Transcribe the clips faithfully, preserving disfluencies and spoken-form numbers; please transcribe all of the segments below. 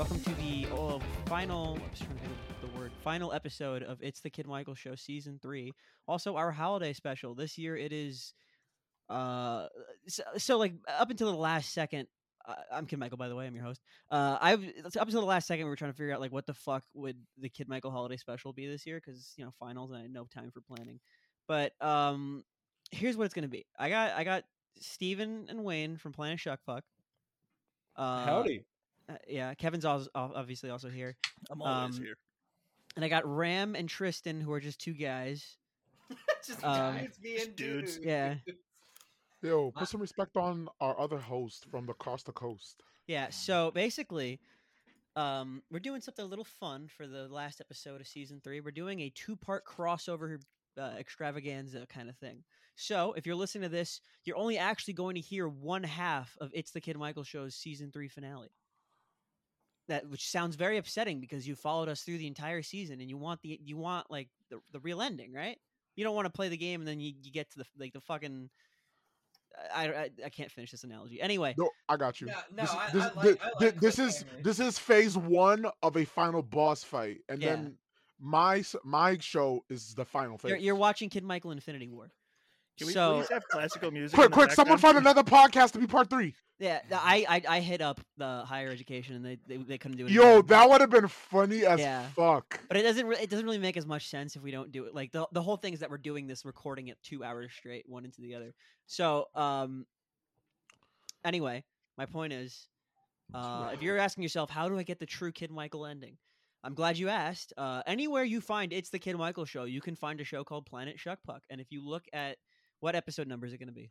welcome to the oh, final. I was trying to think of the word. Final episode of It's the Kid Michael Show, season three. Also, our holiday special this year. It is, uh, so, so like up until the last second. Uh, I'm Kid Michael, by the way. I'm your host. Uh, I've up until the last second, we were trying to figure out like what the fuck would the Kid Michael holiday special be this year, because you know finals and I had no time for planning. But um, here's what it's gonna be. I got I got Steven and Wayne from Planet Shuckfuck. Uh, Howdy. Uh, yeah, Kevin's also, obviously also here. I'm always um, here. And I got Ram and Tristan, who are just two guys. Just Um, guys being dudes. dudes. Yeah, Yo, put some respect on our other host from the coast to coast. yeah. So basically, um, we're doing something a little fun for the last episode of season three. We're doing a two-part crossover uh, extravaganza kind of thing. So if you're listening to this, you're only actually going to hear one half of It's the Kid Michael Show's season three finale. That which sounds very upsetting because you followed us through the entire season and you want the you want like the, the real ending, right? You don't want to play the game and then you, you get to the like the fucking I, I I can't finish this analogy. Anyway, No, I got you. No, no, this, I- this, I like- this, I like this, this is cliffhangers. this is phase one of a final boss fight, and Yeah. then my s- my show is the final phase. you're, you're watching Kid Michael Infinity War. Can we so please have classical music? quick, in the quick! Someone background? find another podcast to be part three. yeah, th- I, I I hit up the higher education and they they, they couldn't do it. in Yo, time. that would have been funny as Yeah. fuck. But it doesn't re- it doesn't really make as much sense if we don't do it. Like the the whole thing is that we're doing this recording it two hours straight, one into the other. So um. Anyway, my point is, uh, if you're asking yourself, how do I get the true Kid Michael ending? I'm glad you asked. Uh, anywhere you find It's the Kid Michael Show, you can find a show called Planet Shuckpuck. And if you look at what episode number is it going to be?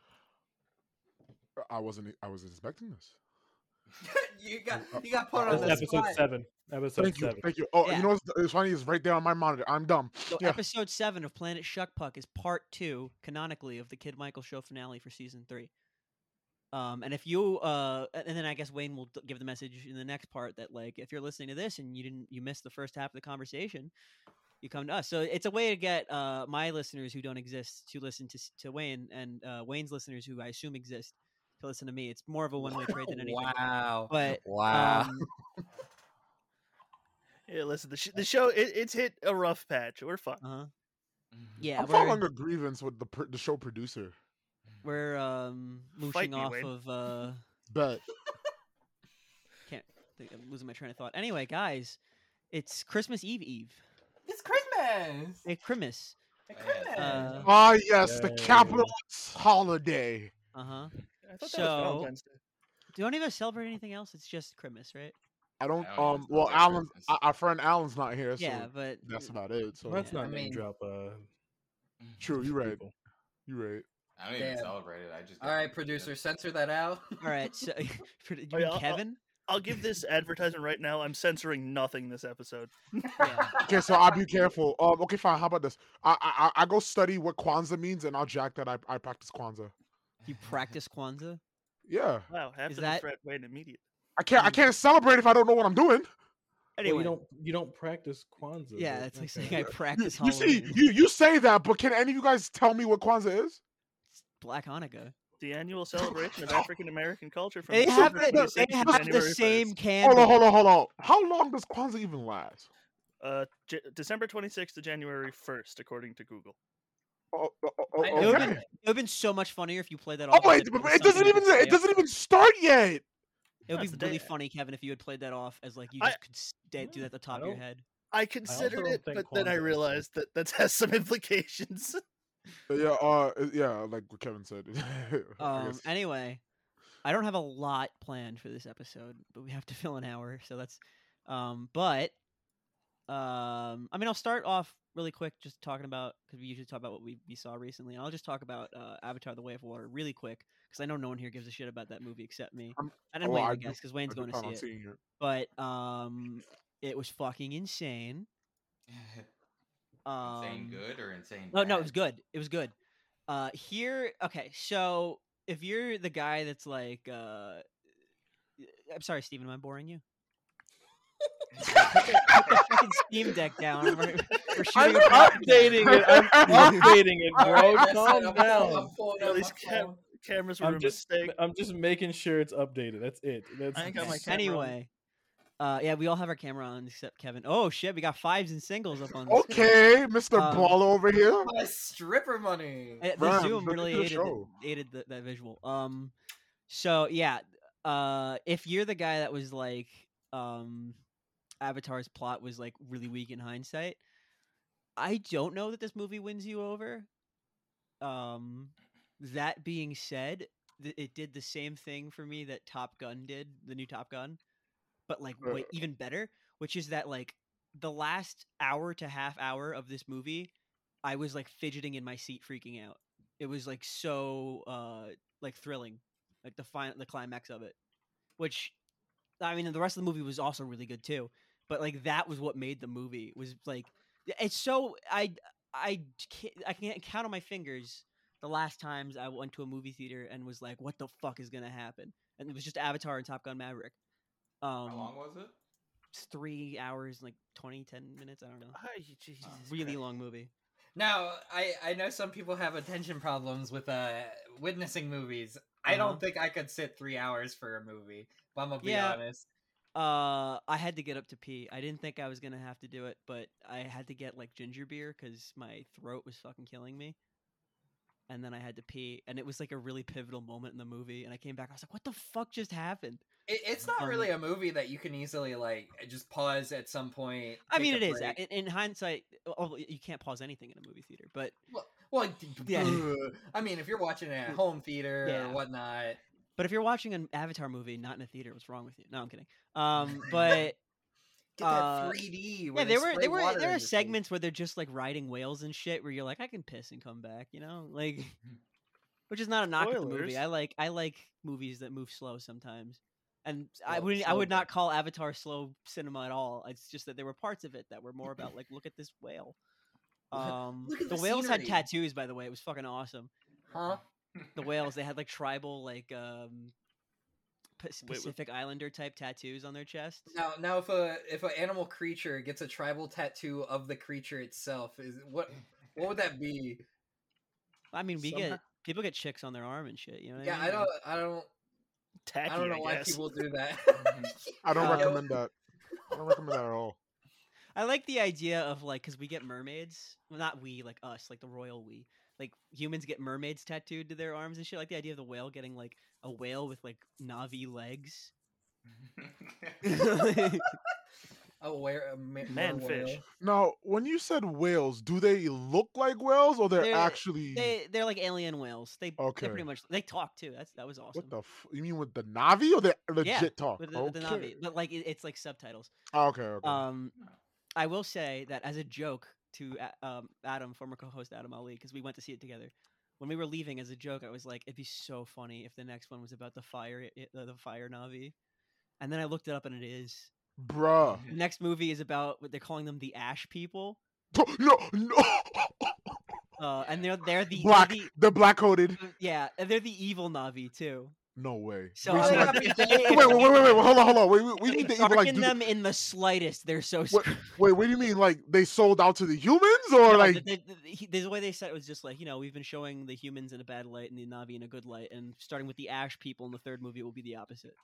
I wasn't I wasn't expecting this. you got you got put on Oh, the That's episode spot. seven. Episode Thank you, seven. thank you. Oh, Yeah. you know what's it's funny? It's right there on my monitor. I'm dumb. So Yeah. episode seven of Planet Shuckpuck is part two, canonically, of the Kid Michael Show finale for season three. Um, and if you, uh, and then I guess Wayne will d- give the message in the next part that like if you're listening to this and you didn't, you missed the first half of the conversation, you come to us. So it's a way to get uh my listeners who don't exist to listen to s- to Wayne, and uh, Wayne's listeners who I assume exist to listen to me. It's more of a one way trade than anything. Wow. But Wow. um, Yeah, listen, the, sh- the show it, it's hit a rough patch. We're fine. uh-huh. Mhm. Yeah, I'm we're, filing a grievance with the pr- the show producer. we're um Fight mooshing me, off Wayne. of uh. Bet. Can't think I'm losing my train of thought. Anyway, guys, it's Christmas Eve Eve. It's Christmas. Hey, Christmas. It's Yeah. Christmas. Uh, Ah, yes, the Yay. capitalist holiday. Uh huh. I thought that So- was Valentine's Day. Do you even celebrate anything else? It's just Christmas, right? I don't. I don't Um. even Well, celebrate Alan, Christmas. our our friend Alan's not here, so Yeah, but that's about it. So Let's Yeah, not I name mean- drop. Uh, true. You're right. people. You're right. I don't even Damn. celebrate it. I just. All get right, pizza. producer, censor that out. all right. So, for- you Oh, mean yeah, I'll- Kevin? I'll give this advertisement right now. I'm censoring nothing this episode. Yeah. Okay, so I'll be careful. Um. Okay, fine. How about this? I I I I go study what Kwanzaa means, and I'll jack that I I practice Kwanzaa. You practice Kwanzaa? Yeah. Wow, half Is of that- the threat wait immediate. I can't I can't celebrate if I don't know what I'm doing. Well, Anyway, you don't you don't practice Kwanzaa. yeah, but it's like okay. saying I You, practice you see, Halloween. you you say that, but can any of you guys tell me what Kwanzaa is? Black Hanukkah. The annual celebration of African American culture from They have December the, they twenty-sixth to have the January same first. candle. Hold on, hold on, hold on. How long does Kwanzaa even last? Uh, J- December twenty-sixth to January first, according to Google. Oh, oh, oh, I It know would have okay. been, it would've been so much funnier if you played that Oh off. as wait, if but was it doesn't something you even could it stay doesn't up even start yet. It would That's be the really day. funny, Kevin, if you had played that off as like you I- just could stay, do that at the top I of your don't- head. I considered don't it, think but then I Kwanzaa is realized that that has some implications. Yeah, uh, yeah, like what Kevin said. I Um. guess. Anyway, I don't have a lot planned for this episode, but we have to fill an hour, so that's. Um. But. Um. I mean, I'll start off really quick, just talking about because we usually talk about what we, we saw recently, and I'll just talk about uh, Avatar: The Way of Water really quick because I know no one here gives a shit about that movie except me. I'm- and then oh, Wayne, I I do- guess, because I Wayne's do going to plan see on it. seeing it. But um, it was fucking insane. Um, insane good or insane? No, no, it bad? was good. It was good. Uh, here, okay, so if you're the guy that's like, uh, I'm sorry, Steven, am I boring you? Put the put the fucking Steam Deck down. We're, we're I'm shooting a podcast. updating it. I'm updating it, All bro. right, that's it. Calm I'm pulling- down. I'm pulling At up least my cam- phone. cameras were I'm a just mistake. I'm just making sure it's updated. That's it. That's I ain't got my that's- camera on. Anyway, Uh, yeah, we all have our camera on except Kevin. Oh shit, we got fives and singles up on the screen. Okay, Mister Um, Baller over here. My stripper money. Eh, The Ram, Zoom look really at the aided the, show. aided the, that visual. Um, so yeah, uh, if you're the guy that was like, um, Avatar's plot was like really weak in hindsight, I don't know that this movie wins you over. Um, that being said, th- it did the same thing for me that Top Gun did, the new Top Gun, but like Uh. way even better, which is that like the last hour to half hour of this movie, I was like fidgeting in my seat, freaking out. It was like so uh like thrilling, like the final the climax of it, which I mean the rest of the movie was also really good too, but like that was what made the movie was like it's so I I can't, I can't count on my fingers the last times I went to a movie theater and was like, what the fuck is gonna happen? And it was just Avatar and Top Gun Maverick. Um, How long was it? it's three hours, like twenty, ten minutes. I don't know. Ay, Jesus Really Christ. long movie. Now, I I know some people have attention problems with uh witnessing movies. I Uh-huh. don't think I could sit three hours for a movie. But I'm gonna be Yeah. honest. Uh, I had to get up to pee. I didn't think I was gonna have to do it, but I had to get like ginger beer because my throat was fucking killing me. And then I had to pee, and it was like a really pivotal moment in the movie. And I came back, I was like, "What the fuck just happened?" It, it's not Um, really a movie that you can easily like just pause at some point. I take mean, a it is. break. In, in hindsight, oh, you can't pause anything in a movie theater, but Well, well Yeah. I mean, if you're watching it at home theater Yeah. or whatnot, but if you're watching an Avatar movie not in a theater, what's wrong with you? No, I'm kidding. Um, but get Uh, that three D. yeah, Where there they were spray there were water there in are your face. segments where they're just like riding whales and shit, where you're like, I can piss and come back, you know, like, which is not a knock at the movie. Spoilers. I like I like movies that move slow sometimes, and I Slow- wouldn't I slow would not burn. call Avatar slow cinema at all. It's just that there were parts of it that were more about like, look at this whale. Um, Look at the the whales had scenery. tattoos, by the way. It was fucking awesome. Huh? The whales, they had like tribal like um Pac- wait. Pacific Islander type tattoos on their chests. Now, now, if a if an animal creature gets a tribal tattoo of the creature itself, is what what would that be? I mean, we Somehow- get people get chicks on their arm and shit. You know what Yeah, I I mean? don't, I don't, Tacky, I don't know why guess. people do that. I don't Uh, recommend that. I don't recommend that at all. I like the idea of like, because we get mermaids. Well, not we, like us, like the royal we. Like humans get mermaids tattooed to their arms and shit. I like the idea of the whale getting like a whale with like Navi legs. Oh, where a ma- Man whale. fish. Now, when you said whales, do they look like whales or they're, They're- actually? They they're like alien whales. They Okay. they pretty much they talk too. That's that was awesome. What the? F- you mean with the Navi or the legit Yeah, talk? with the, with the Okay. Navi, but like it, it's like subtitles. Oh, okay. Okay. Um, I will say that as a joke to A- um, Adam, former co-host Adam Ali, because we went to see it together. When we were leaving, as a joke, I was like, "It'd be so funny if the next one was about the fire, i- the, the fire Navi." And then I looked it up, and it is. Bruh. The next movie is about what they're calling them the Ash People, No, no. uh, and they're they're the, Black. they're They're black coded. the yeah, and they're the evil Navi too. No way. So Wait, I'm so yeah, like, like- if but they- they- if wait, wait, they- wait, wait, wait, hold on, hold on. Wait, wait, we if need they to even like darken do them in the slightest. They're so What- screwed. Wait, what do you mean? Like they sold out to the humans, or No, like? the, the, the, he- the way they said it was just like, you know, we've been showing the humans in a bad light and the Navi in a good light, and starting with the Ash people in the third movie, it will be the opposite.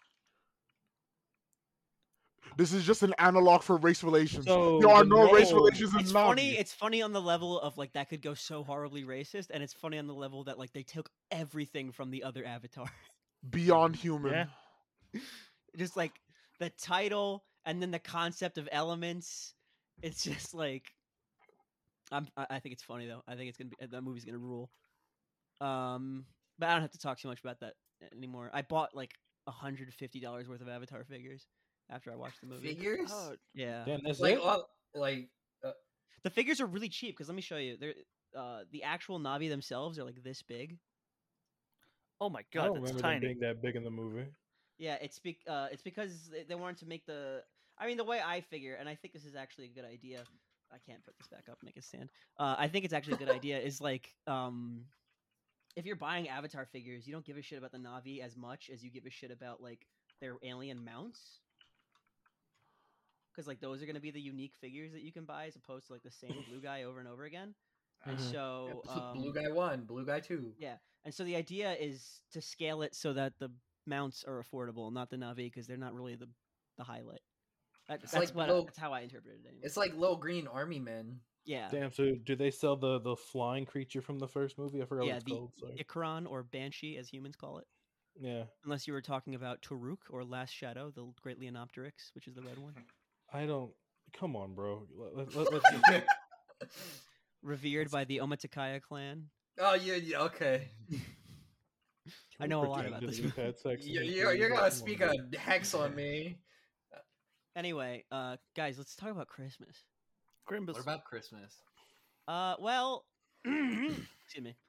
This is just an analog for race relations. So there are the no race mole- relations in It's Navi. funny. It's funny on the level of like that could go so horribly racist, and it's funny on the level that like they took everything from the other Avatar, Beyond human. Yeah. just like the title and then the concept of elements. It's just like, I'm. I I think it's funny though. I think it's gonna be that movie's gonna rule. Um, but I don't have to talk too much about that anymore. I bought like one hundred fifty dollars worth of Avatar figures after I watched the movie. Figures? Oh, Yeah, Damn, that's Like, it? all, like, the figures are really cheap because let me show you. They're uh the actual Navi themselves are like this big. oh my I god, don't that's remember them tiny. being that big in the movie. Yeah, it's be- uh it's because they, they wanted to make the. I mean, the way I figure, and I think this is actually a good idea. I can't put this back up and make it stand. Uh, I think it's actually a good idea. Is like um, if you're buying Avatar figures, you don't give a shit about the Navi as much as you give a shit about like their alien mounts. Because like those are going to be the unique figures that you can buy as opposed to like the same blue guy over and over again. And Mhm. so yeah, blue um, guy one, blue guy two. yeah, and so the idea is to scale it so that the mounts are affordable, not the Navi, because they're not really the the highlight. That, It's that's like what little- that's how I interpreted it. Anyway. It's like little green army men. yeah, Damn. So do they sell the the flying creature from the first movie? I forgot yeah. what it's The called. Sorry. Ikran or Banshee, as humans call it. Yeah. Unless you were talking about Taruk or Last Shadow, the great Leonopteryx, which is the red one, I don't. Come on, bro. Let, let, let, let's, revered by the Omatakaya clan. Oh yeah, yeah, okay. I know a lot pretend about that this we've had sex in You, this you're movie, you're but gonna come on, speak bro. a hex on me. Anyway, uh, guys, let's talk about Christmas. Grimbus. What about Christmas? Uh, well, excuse me.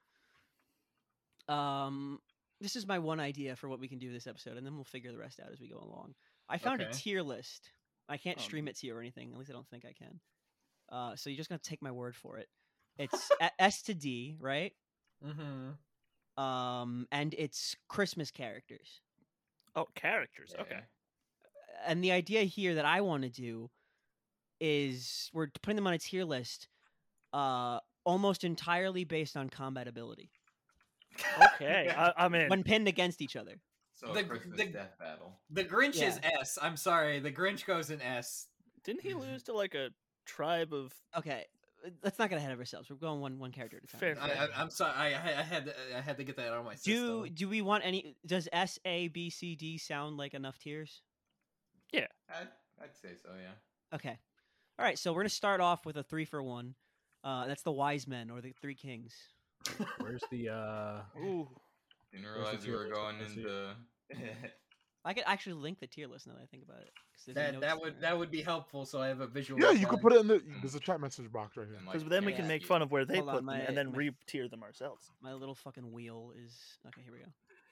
Um, this is my one idea for what we can do this episode, and then we'll figure the rest out as we go along. I found a Okay. tier list. I can't Oh, stream no. it to you or anything. At least I don't think I can. Uh, so you're just gonna take my word for it. It's a- S to D, right? Mm-hmm. Um, and it's Christmas characters. Oh, characters. Okay. And the idea here that I want to do is we're putting them on a tier list, uh, almost entirely based on combat ability Okay. I, I'm in. when pinned against each other. So The- a Christmas the- death battle. The Grinch is Yeah. S. I'm sorry, the Grinch goes in S. Didn't he lose to like a tribe of? Okay, uh, let's not get ahead of ourselves. We're going one one character at a time. Fair. I, I, I'm sorry. I, I I had to, I had to get that out of my Do system. do we want any? Does S A B C D sound like enough tiers? I'd, I'd say so, yeah. Okay, all right. So we're gonna start off with a three for one. Uh, that's the wise men or the three kings. Where's the uh? Ooh. Didn't Where's the realize you tier were list? going I see it. into. I could actually link the tier list now that I think about it. 'Cause there's That notes that in would there. that would be helpful, so I have a visual. Yeah, of you could that. put it in the. There's a chat message box right here. and, Because like, then we yeah. can make fun of where they Hold put on, them my- and then my- re-tier them ourselves. My little fucking wheel is okay. Here we go.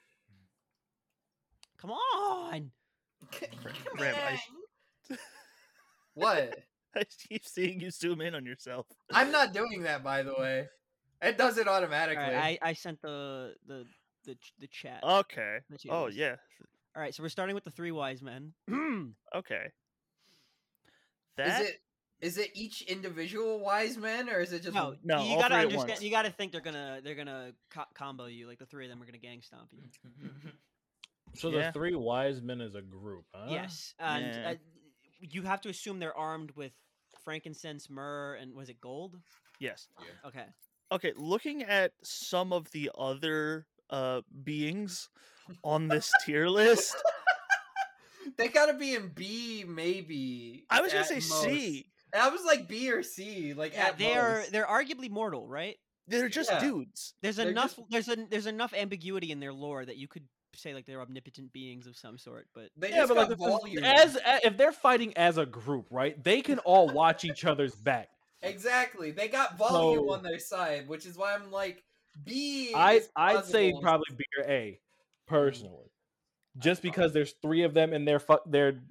Come on. Graham, I, What? I keep seeing you zoom in on yourself. I'm not doing that, by the way. It does it All automatically. right, I, I sent the the the ch- the chat. Okay. the tier Oh list. yeah. All right, so we're starting with the three wise men. Okay. Is That it is it each individual wise man, or is it just no, No, you all gotta three at understand. once. You gotta think they're gonna they're gonna co- combo you. Like the three of them are gonna gang stomp you. So Yeah. the three wise men is a group, huh? Yes, and Yeah. uh, you have to assume they're armed with frankincense, myrrh, and was it gold? yes. Yeah. Okay. Okay, looking at some of the other uh beings on this tier list, They gotta be in B, maybe. I was gonna at say most. C. I was like B or C, like Yeah, at they are most. they're arguably mortal, right? They're just Yeah. dudes. There's They're enough just- there's a, there's enough ambiguity in their lore that you could say like they're omnipotent beings of some sort, but They Yeah, just but like got the thing is, volume. as a- if they're fighting as a group, right? They can all watch each other's back. Exactly, they got volume So- on their side, which is why I'm like B. I is I'd say plausible. probably B or A, personally, just because there's three of them and they're fu- they're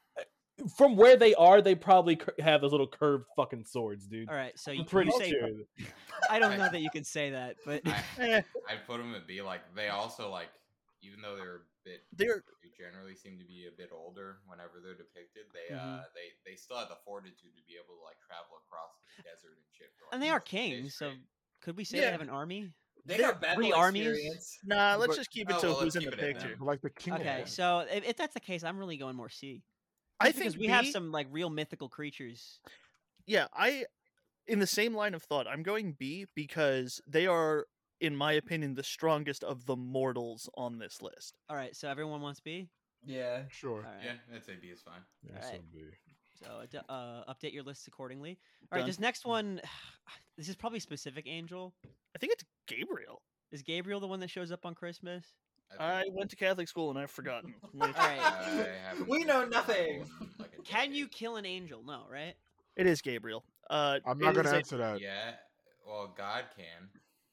from where they are, they probably cur- have those little curved fucking swords, dude. all right. So you, I'm pretty you say, sure. I don't know that you can say that, but I, Eh, I'd put them at B. Like, they also, like, even though they're a bit. they're They generally seem to be a bit older whenever they're depicted. They Mhm. uh they they still have the fortitude to be able to like travel across the desert and shit. For, like, and they are multiple days kings, so straight. could we say Yeah. they have an army? They they're got battle three armies? experience. nah. Let's But- just keep it Oh, to well, who's let's in the keep it at that. picture. Like the king. of Okay, them. so if, if that's the case, I'm really going more C. I Because think we have B- some like real mythical creatures. Yeah, I in the same line of thought, I'm going B because they are, in my opinion, the strongest of the mortals on this list. All right, so everyone wants B. Yeah. Sure. All right. Yeah, I'd say B is fine. Yeah, Alright. so B. So ad- uh, update your lists accordingly. All right, Done. this next one, this is probably specific. Angel, I think it's Gabriel. is Gabriel the one that shows up on Christmas? I think- went to Catholic school and I've forgotten. Like, All right. I haven't We been know to nothing. Bible in, like, a Can you decade. kill an angel? No, right? it is Gabriel. Uh, I'm it not gonna is a- answer that. Yeah. Well, God can.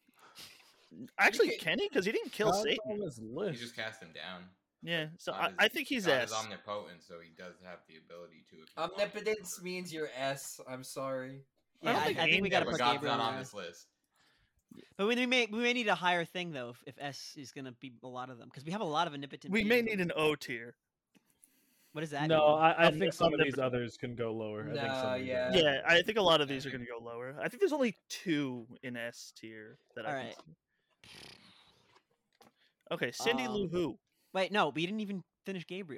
Actually, You can he? Because he didn't kill God's Satan. on this He list. just cast him down. Yeah, so God I, is- I think he's God S. is omnipotent, so he does have the ability to. if he wanted to. Omnipotence means you're S. I'm sorry. I don't Yeah, I, think I think we Angel- got to but put God's Gabriel not on on there. this list. But we may we may need a higher thing though if, if S is gonna be a lot of them because we have a lot of omnipotent. We may beings. need an O tier. What does that? No, mean? I, I Omni- think some of these omnipotent. others can go lower. I think some No, of these yeah. others- Yeah, I think a lot of Yeah, these I are going think- to go lower. I think there's only two in S tier that I can Alright. see. Okay, Cindy Lou Um, Who. Wait, no, we didn't even finish Gabriel.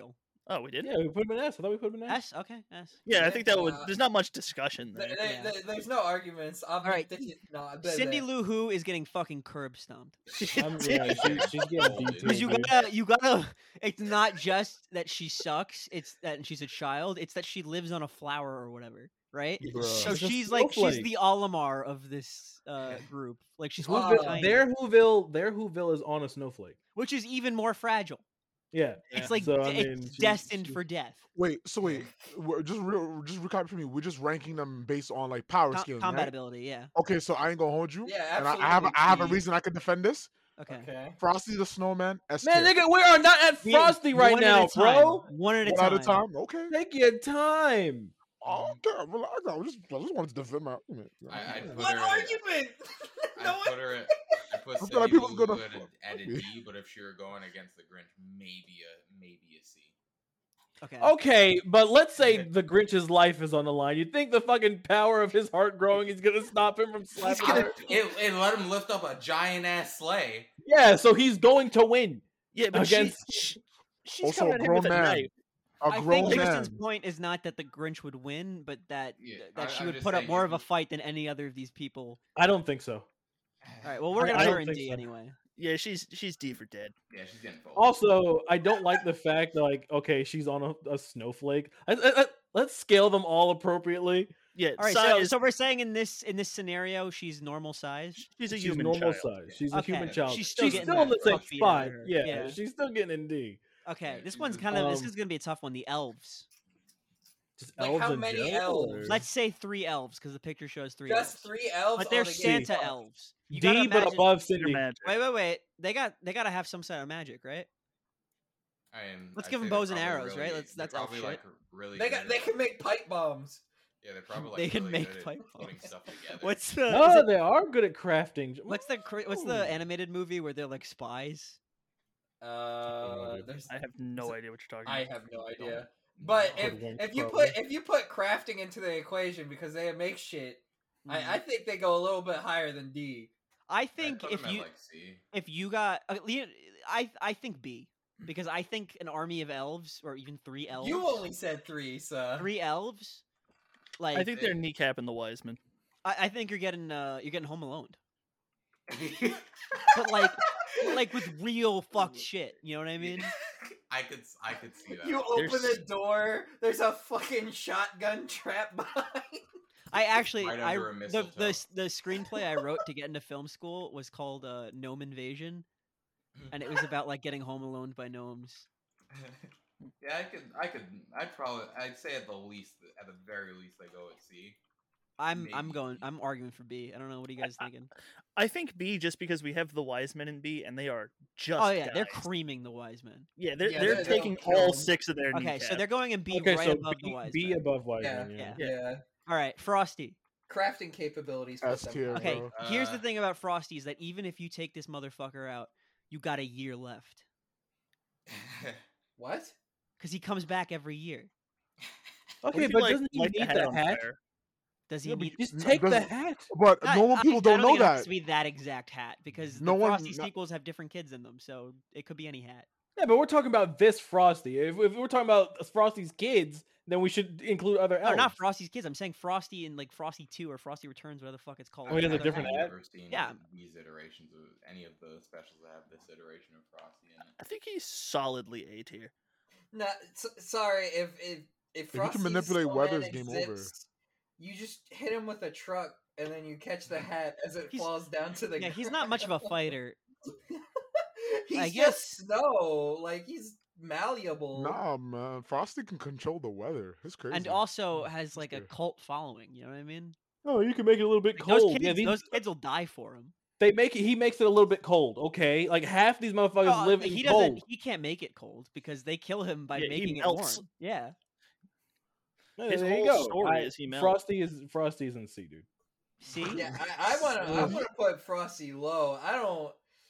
Oh, we did. Yeah, we put him in S. I thought we put him in S. S. Okay. S. Yeah, I Yeah, think that was. uh, There's not much discussion Th- there. th- Yeah. th- there's no arguments. I'm right. not. Cindy Lou Who is getting fucking curb stomped. I'm, yeah, she, she's getting Because D two. Because you gotta, you gotta. It's not just that she sucks. It's that she's a child. It's that she lives on a flower or whatever, right? Bruh. So She's a she's like she's snowflake. the Olimar of this uh, group. Like she's Wow. really Whoville, tiny, their Whoville, their Whoville is on a snowflake. which is even more fragile. Yeah, It's like So, I d- mean, it's she- destined she- for death. Wait, so wait, we're just real, just recap for me. We're just ranking them based on like power Com- scaling, combat right? ability, yeah. Okay, so I ain't gonna hold you. Yeah, and I, I have a, absolutely, I have a Pete. reason I can defend this. Okay. Okay. Frosty the Snowman. S man, tier. nigga, we are not at We- Frosty right one at now, a time, bro. One at a One time. at a time. Okay. Take your time. Oh, okay. Relax. I just, I just wanted to defend my argument. I, I'd put What her argument? At, no I'd one. put her at, I put I feel like Cindy people's Lou gonna Who at, fuck a, at a me. D, but if she were going against the Grinch, maybe a maybe a C. Okay. Okay, but let's say the Grinch's life is on the line. You think the fucking power of his heart growing is gonna stop him from slapping I, her? it, it let him lift up a giant ass sleigh. Yeah, so he's going to win. Yeah, but Against- she, she, she's Also coming a at him with a grown man. knife. A I grown think Tristan's man. point is not that the Grinch would win, but that Yeah, that I- she I'm would just put up saying more if of a you- fight than any other of these people. I don't think so. All right. Well, we're I- gonna I put don't her in think D so. anyway. Yeah, she's she's D for dead. Yeah, she's getting full. Also, I don't like the fact that, like, okay, she's on a, a snowflake. I, I, I- let's scale them all appropriately. Yeah, All right. size, So, so we're saying in this in this scenario, she's normal size. she's a She's human normal child. size. She's a Okay, human child. she's She's still still, getting in that the same fuck beat out of spot. her. Yeah, Yeah. she's still getting in D. Okay. Yeah, This she one's was- kind of this Um, is gonna be a tough one. The elves. Just Like, elves how in many general, elves? or- Let's say three elves because the picture shows three. Just elves. three elves. But they're Oh, they get Santa fucked. elves. You gotta D, but imagine- above They're Cindy. magic. Wait, wait, wait. They got they gotta have some sort of magic, right? I am, Let's I'd give 'em say they're bows and probably arrows, right? really- Let's- they're that's elf probably shit. like really. They good got. They at, can make pipe bombs. Yeah, they're probably like They can really make good at pipe putting bombs. stuff together. What's the is No, it- they are good at crafting. what's the cra- what's Ooh. the animated movie where they're like spies? Uh, there's. I have no idea what you're talking I about. have no idea. But if Hoodwinked, if you probably. put if you put crafting into the equation because they make shit, Mhm. I, I think they go a little bit higher than D. I I'd think put if them at, you like C. if you got uh, Leo- I I think B because I think an army of elves or even three elves. You only said three, so three elves. Like I think they're kneecapping the Wiseman. I, I think you're getting uh you're getting Home Alone, but like like with real fucked shit. You know what I mean? I could, s- I could see that. you There's- open the door. There's a fucking shotgun trap behind. I actually Right I under a the, mistletoe. the s- the screenplay I wrote to get into film school was called uh, Gnome Invasion, and it was about like getting home alone by gnomes. Yeah, I could, I could, I'd probably, I'd say at the least, at the very least, I go at C. I'm I'm Maybe. going I'm arguing for B. I don't know what are you guys thinking. I think B just because we have the Wisemen in B and they are just. Oh yeah, they're guys. creaming the wise men. Yeah, they're Yeah, they're they- taking they'll kill all them. six of their Okay, so kneecaps. they're going in B Okay, right so above the B, wise B men. above Yeah, Wiseman. Yeah. Yeah. yeah. All right, Frosty. Crafting capabilities. put S them tier, high. Okay, bro. here's the Uh, thing about Frosty is that even if you take this motherfucker out, you got a year left What? because he comes back every year. What Okay, if you, but like, doesn't he light the need hat the on hat? fire? Does he Yeah, but need? just N- take the doesn't- hat. But I- normal I- people I don't know think it has that. to be that exact hat because No the one- Frosty no- sequels have different kids in them, so it could be any hat. Yeah, but we're talking about this Frosty. If, if we're talking about Frosty's kids, then we should include other elves. No, not Frosty's kids. I'm saying Frosty in like Frosty Two or Frosty Returns, whatever the fuck it's called. Oh, he has a Has different I've hat? never seen Yeah. these iterations of any of the specials that have this iteration of Frosty in it. I think he's solidly A tier. No, s- sorry. If if if can Frosty's manipulate snowman weather, it's game over. exists, you just hit him with a truck and then you catch the hat as it He's- falls down to the. Yeah, he's not much of a ground. fighter. he's I just guess- snow. Like he's malleable. Nah, man. Frosty can control the weather. It's crazy. And also has like a Sure. cult following. You know what I mean? Oh, you can make it a little bit Like, cold. those kids, yeah, these, those kids will die for him. they make it. He makes it a little bit cold. Okay, like half these motherfuckers No, live but in he cold. doesn't. He can't make it cold because they kill him by Yeah, he making it melts. warm. Yeah. Yeah, His there you whole go. story I- is he melts. Frosty is Frosty's in C, dude. See? Yeah, I, I wanna I wanna put Frosty low. I don't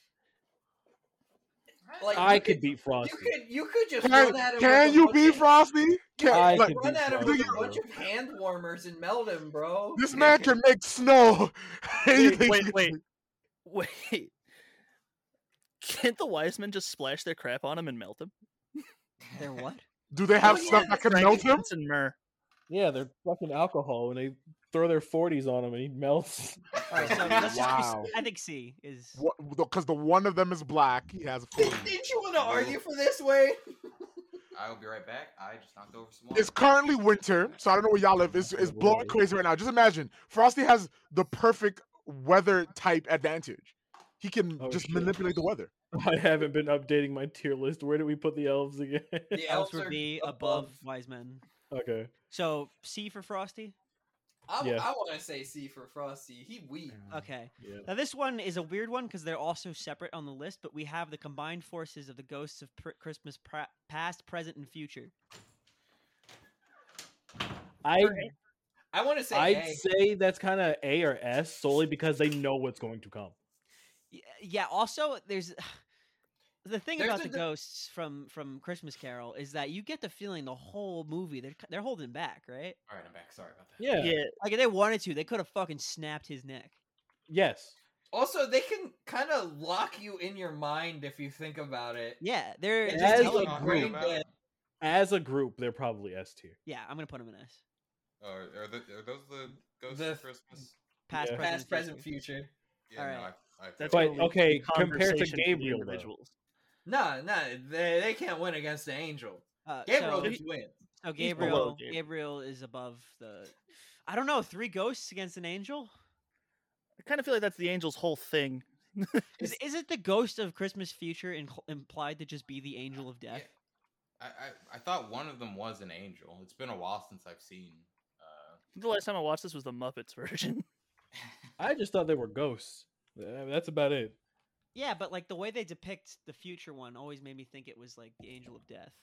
like. I you could beat You Frosty. could you could just Can, run at him. can with a you bunch be of- Frosty? Can, I like, could Run beat at him Frosty. with a bunch of hand warmers and melt him, bro. this man can make snow. You Wait, think wait, he- wait. Wait. Can't the Wisemen just splash their crap on him and melt him? They're what? Do they have Oh, stuff yeah, that can melt him? Frankincense and myrrh. Yeah, they're fucking alcohol, and they throw their forties on him, and he melts. All right, so let's just. Wow. I think C is. Because the one of them is black. He has a forty. Didn't you want to argue for this way? I'll be right back. I just knocked over some It's water. currently winter, so I don't know where y'all live. It's, it's blowing crazy right now. Just imagine, Frosty has the perfect weather type advantage. He can Oh, just shit. manipulate the weather. I haven't been updating my tier list. Where do we put the elves again? The Elves elves would are be above wise men. Okay. So C for Frosty. I, Yeah. I want to say C for Frosty. He weak. Okay. Yeah. Now this one is a weird one because they're also separate on the list, but we have the combined forces of the ghosts of pr- Christmas pra- past, present, and future. I I want to say I'd A. say that's kind of A or S solely because they know what's going to come. Y- Yeah. Also, there's the thing There's about a the di- ghosts from from Christmas Carol is that you get the feeling the whole movie they're they're holding back, right? All right, I'm back. Sorry about that. Yeah. Yeah, Like if they wanted to, they could have fucking snapped his neck. Yes. Also, they can kind of lock you in your mind if you think about it. Yeah, they're It just As telling a you- Brain group, dead. as a group, they're probably S tier. Yeah, I'm gonna put him in S. Or are, the, are those the ghosts The- of Christmas? Past, Yeah. present, Past, present, future. future. Yeah, Alright. no, I, I that's But, only okay, compared to conversation for the Gabriel, though. individuals. No, no, they, they can't win against the angel. Uh, Gabriel so, just wins. so He's below Gabriel, Gabriel. Gabriel is above the. I don't know. Three ghosts against an angel. I kind of feel like that's the angel's whole thing. Is is it the ghost of Christmas future in, implied to just be the angel of death? I, I, I thought one of them was an angel. It's been a while since I've seen. Uh, The last time I watched this was the Muppets version. I just thought they were ghosts. Uh, That's about it. Yeah, but like the way they depict the future one always made me think it was like the angel of death.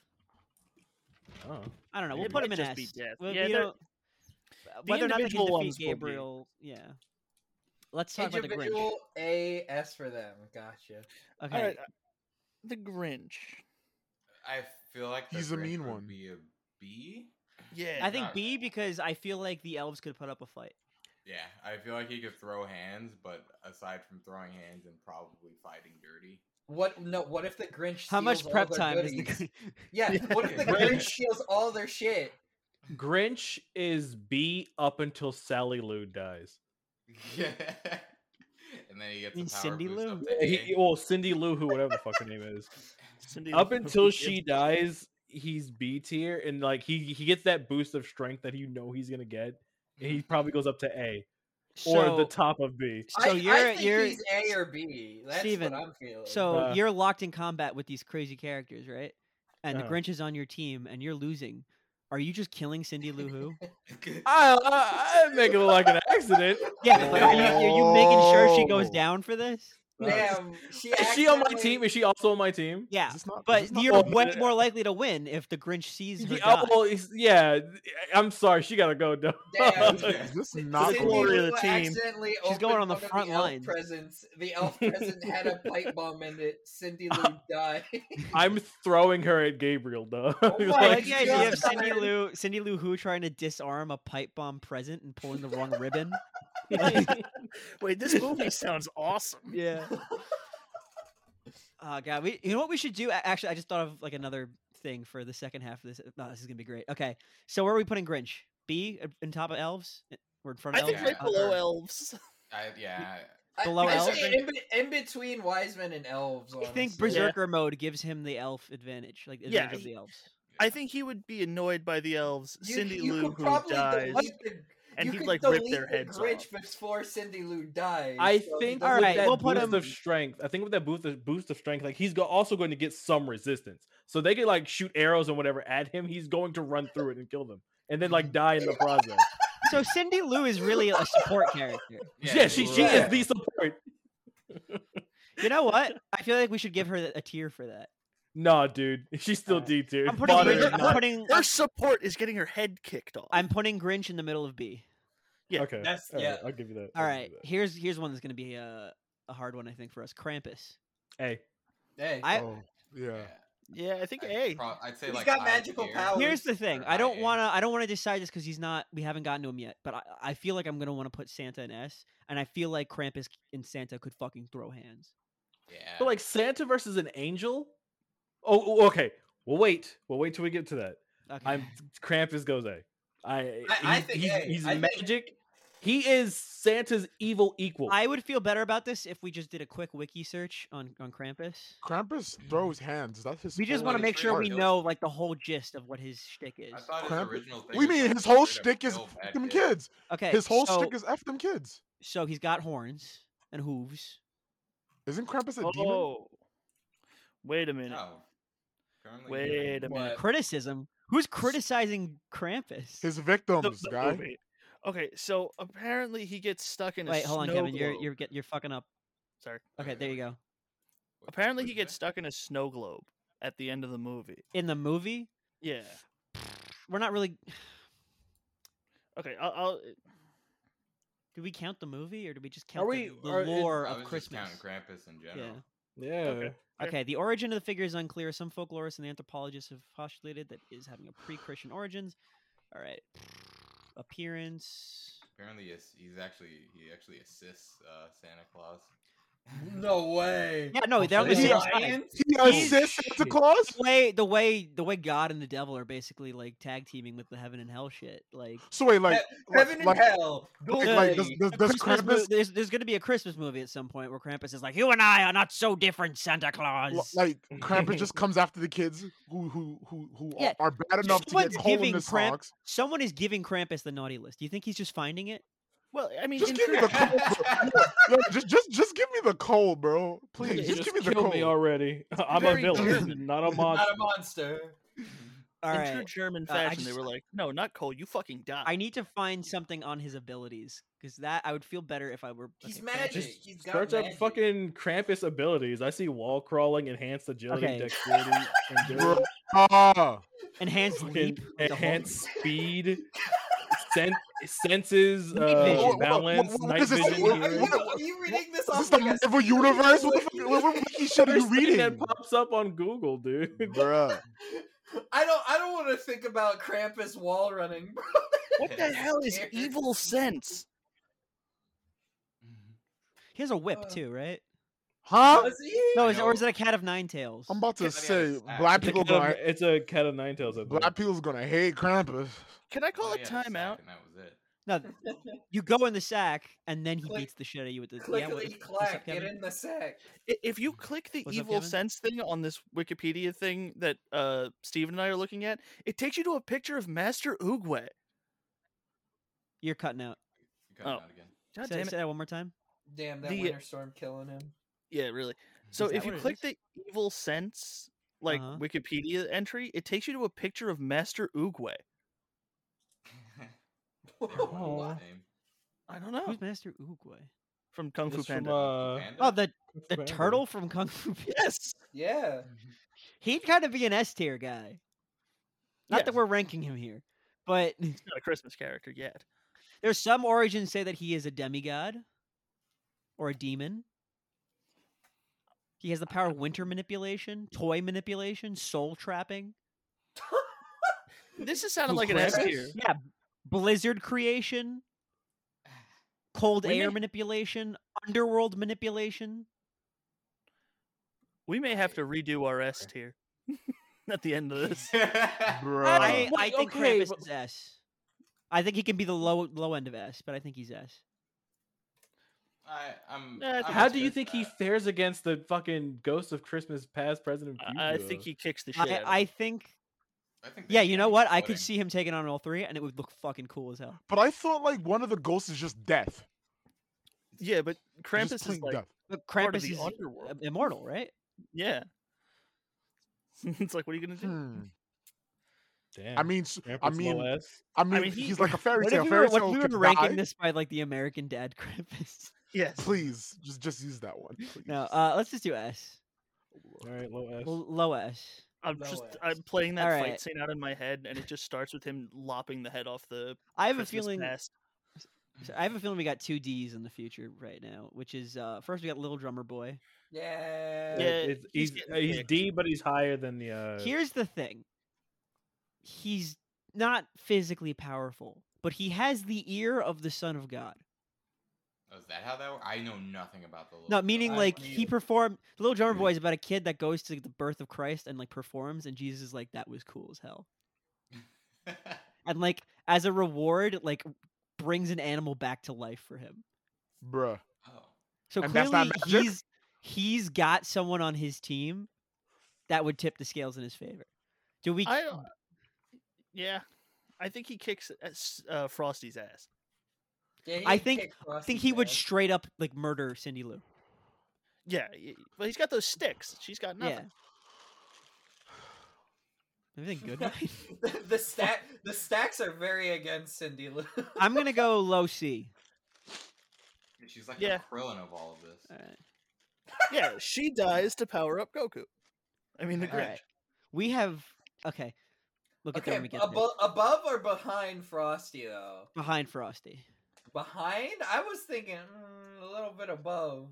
Oh. I don't know. We'll It put him might in just S. be death. Well, Yeah, you they're- know, whether or not they can individual defeat ones will be. Gabriel, yeah. Let's talk about the Grinch. Individual A S for them. Gotcha. Okay. All right, uh, the Grinch. I feel like the He's a Grinch mean would one. Be a B. Yeah, I think not- B because I feel like the elves could put up a fight. Yeah, I feel like he could throw hands, but aside from throwing hands and probably fighting dirty. What? No. What if the Grinch? How much steals all prep their time is the goodies? Grinch? Yeah. What if the Grinch- Grinch steals all their shit? Grinch is B up until Sally Lou dies. Yeah. And then he gets mean a power Cindy boost Lou? up to He, A. well, Cindy Lou Who, whatever the fuck her name is. Cindy Up Lou until Who she is- dies, he's B tier, and like he he gets that boost of strength that you know he's gonna get, and he probably goes up to A or the So- top of B. So I, you're- I think you're- he's A or B. That's Steven, what I'm feeling. So Uh, you're locked in combat with these crazy characters, right? And Uh-huh. the Grinch is on your team, and you're losing. Are you just killing Cindy Lou Who? I, I, I make it look like an accident. Yeah, but are you, are you making sure she goes Oh. down for this? damn, she Is she on my accidentally- team? Is she also on my team? Yeah, Is this not- is but this not- you're Oh, way uh, more likely to win if the Grinch sees her Yeah, die. oh, it's- yeah, I'm sorry, she gotta go down. Damn. Is this Cindy not the glory of Lou the team. accidentally She's going opened on the one of front the elf lines. Presents. The elf present had a pipe bomb in it. Cindy Lou died. I'm throwing her at Gabriel though. Oh my I Like, like the idea of God. Cindy Lou, Cindy Lou Who trying to disarm a pipe bomb present and pulling the wrong ribbon. Wait, this movie sounds awesome. Yeah. Oh god, we you know what we should do? A- Actually, I just thought of like another thing for the second half of this. No, this is gonna be great. Okay, so where are we putting Grinch? B uh, in top of elves or in front I of think elves? right Yeah. below elves. I, yeah. I- Below I elves? say in, be- in between wise men and elves. I think honestly. Berserker mode gives him the elf advantage, like Yeah, advantage of he- the elves. I think he would be annoyed by the elves. You- Cindy you Lou could who probably dies, delete the- and you he'd could like rip delete their the heads Grinch off. before Cindy Lou dies. I so he think doesn't- All right, with that we'll put boost him- of strength, I think with that boost of, boost of strength, like he's go- also going to get some resistance. So they could like shoot arrows and whatever at him. He's going to run through it and kill them, and then like die in the process. So Cindy Lou is really a support character. Yeah, she she right. is the support. You know what? I feel like we should give her a tier for that. Nah, dude, she's still Alright. D tier. I'm putting Butter Grinch, is I'm not- putting Her support is getting her head kicked off. I'm putting Grinch in the middle of B. Yeah, okay. that's- all right, yeah. I'll give you that. All I'll right, give you here's here's one that's gonna be a a hard one I think for us. Krampus. that. Hey, Hey, I Oh, yeah. yeah, I think I'd A. pro- I'd say He's like got high magical tier. powers. Here's the thing. or I don't high A. want to. I don't want to decide this because he's not. We haven't gotten to him yet. But I, I feel like I'm gonna want to put Santa in S, and I feel like Krampus and Santa could fucking throw hands. Yeah. but like Santa versus an angel. Oh, oh, okay. We'll wait. We'll wait till we get to that. Okay. I'm Krampus goes A. I, I- I he's, think he's, A. he's I think- magic. He is Santa's evil equal. I would feel better about this if we just did a quick wiki search on on Krampus. Krampus throws hands. That's his. We just whole want to What make is sure we Krampus? know like the whole gist of what his shtick is. I thought his Krampus- original thing. We was, mean like, his whole straight up shtick is kill bad f them kids. kids. Okay, His whole so, shtick is f them kids. so he's got horns and hooves. Isn't Krampus a demon? Oh, wait a minute. No. Currently Wait a What? minute. Criticism. Who's criticizing Krampus? His The- victims, the guy. movie. Okay, so apparently he gets stuck in a Wait, hold on, snow Kevin. You're globe. you're get you're fucking up. Sorry. Okay, there you go. What- Apparently what'd he you gets say? stuck in a snow globe at the end of the movie. In the movie, Yeah. we're not really. Okay, I'll. I'll Do we count the movie or do we just count we- the, the are- is- lore I of was just Christmas? counting Krampus in Yeah. general. Yeah. Okay. Fair. Okay, the origin of the figure is unclear. Some folklorists and anthropologists have postulated that is having a pre-Christian origins. All right, appearance. Apparently, he's, he's actually he actually assists uh, Santa Claus. No way. Yeah, no, they're on the He- same uh, side. Science? He He's- assists Santa Claus. The way the way the way God and the devil are basically like tag teaming with the heaven and hell shit. Like, So wait, like, He- Heaven like, and hell. like, Go like, does, away. does, a does Christmas mo- Krampus there's there's gonna be a Christmas movie at some point where Krampus is like, "You and I are not so different, Santa Claus." l- like Krampus just comes after the kids who who who who Yeah, are, are bad enough to someone's get hole in giving the Kramp- socks? Someone is giving Krampus the naughty list. Do you think he's just finding it? well, I mean, Just in give me true- the code, bro. Yo, yo, just just just give me the code, bro. Please, You just, just give me the killed code. me already. I'm a Very villain, German. not a monster. Not a monster. All in right. true German Uh, I fashion, they just- were like, "No, not Cole. You fucking die." I need to find something on his abilities because that I would feel better if I were. He's okay, magic. Just He's got search up magic. fucking Krampus abilities. I see wall crawling, enhanced agility, Okay. dexterity, Bro, endurance, ah, Enhanced fucking leap. the whole- enhanced speed, sen- senses, Night uh, vision. balance, What- what- what night is this? vision. What- Are hearing. you, what- are you reading this is off this the like a Marvel secret universe? What the wiki? fuck? What, what wiki shit are you First thing reading, that pops up on Google, dude. bruh? I don't. I don't want to think about Krampus wall running, bro. What the hell is Scared. evil sense? He has a whip Uh, too, right? Huh? Does he? No, I is, or is know. it a cat of nine tails? I'm about to Somebody say has axe. black It's a people cat of- gonna it's a cat of nine tails. I believe. black people's gonna hate Krampus. Can I call Oh, a yeah, the sack, timeout? and that was it. No, you go in the sack and then he Click- beats the shit out of you with the. Clickety yeah, what- what's up, clack. Get Kevin? in the sack. I- If you click the What's up, evil Kevin? sense thing on this Wikipedia thing that uh Steven and I are looking at, it takes you to a picture of Master Oogway. You're cutting out. You cut it Oh. out again. God Say, damn say it. that one more time. Damn, that The- winter storm killing him. Yeah, really. So that if you what it click is? the evil sense like Uh-huh. Wikipedia entry, it takes you to a picture of Master Oogway. What name? I don't know. Who's Master Oogway? From Kung Fu It's from, Panda. uh, Panda? Oh, the Kung Fu the Panda. turtle from Kung Fu. Panda. Yes. Yeah. He'd kind of be an S tier guy. Not that Yes. we're ranking him here, but He's not a Christmas character yet. there's some origins say that he is a demigod or a demon. He has the power of winter manipulation, toy manipulation, soul trapping. This is sounding Who, like an S Krampus? tier. Yeah, blizzard creation, cold We air may- manipulation, underworld manipulation. We may have to redo our S tier at the end of this. Bruh. I, I Wait, think okay, Krampus but- is S. I think he can be the low low end of S, but I think he's S. I, I'm, Yeah, I think I'm How that's do you with think he that. fares against the fucking Ghost of Christmas Past, Present, and Future? I I think though? he kicks the shit I, out of I him. think, I think they yeah, you know can what? I put could him- see him taking on all three, and it would look fucking cool as hell. But I thought like one of the ghosts is just death. Yeah, but Just Krampus is plain like, death. But part of Krampus the is underworld. im- immortal, right? yeah. It's like, what are you gonna do? Hmm. Damn. I mean, s- Krampus I low mean, S? I mean, mean, he- he's like a fairy What tale. if we Fairy were, what if tale we were can ranking die. this by like the American Dad Krampus? Yes. Please, just just use that one. Please. No, uh, let's just do S. All right, low S. L- low S. I'm No just S. I'm playing that Alright. fight scene out in my head, and it just starts with him lopping the head off the. I have a Christmas feeling. past. so I have a feeling we got two D's in the future right now, which is uh, first we got Little Drummer Boy. Yeah. Yeah, It's- he's he's getting uh, he's picked. D, but he's higher than the. Uh, Here's the thing. He's not physically powerful, but he has the ear of the Son of God. Oh, is that how that works? I know nothing about the little. No, Drummer meaning I like don't he either. performed. The Little Drummer Boy is about a kid that goes to the birth of Christ and like performs, and Jesus is like, that was cool as hell. Boy. And like as a reward, like brings an animal back to life for him. Bruh. Oh. So And that's not clearly magic? he's he's got someone on his team that would tip the scales in his favor. Do we? I don't. Yeah, I think he kicks s- uh, Frosty's ass. Yeah, he I can think- kick I think Frosty's he would ass. straight up like murder Cindy Lou. Yeah, y- but he's got those sticks. She's got nothing. Yeah. Everything good? Ryan? the, the stat the stacks are very against Cindy Lou. I'm gonna go low C. She's like Yeah. the Krillin of all of this. All right. Yeah, she dies to power up Goku. I mean the All Grinch. right. We have okay. We'll get there Okay, when we get there. abo- above or behind Frosty though? Behind Frosty. Behind? I was thinking mm, a little bit above.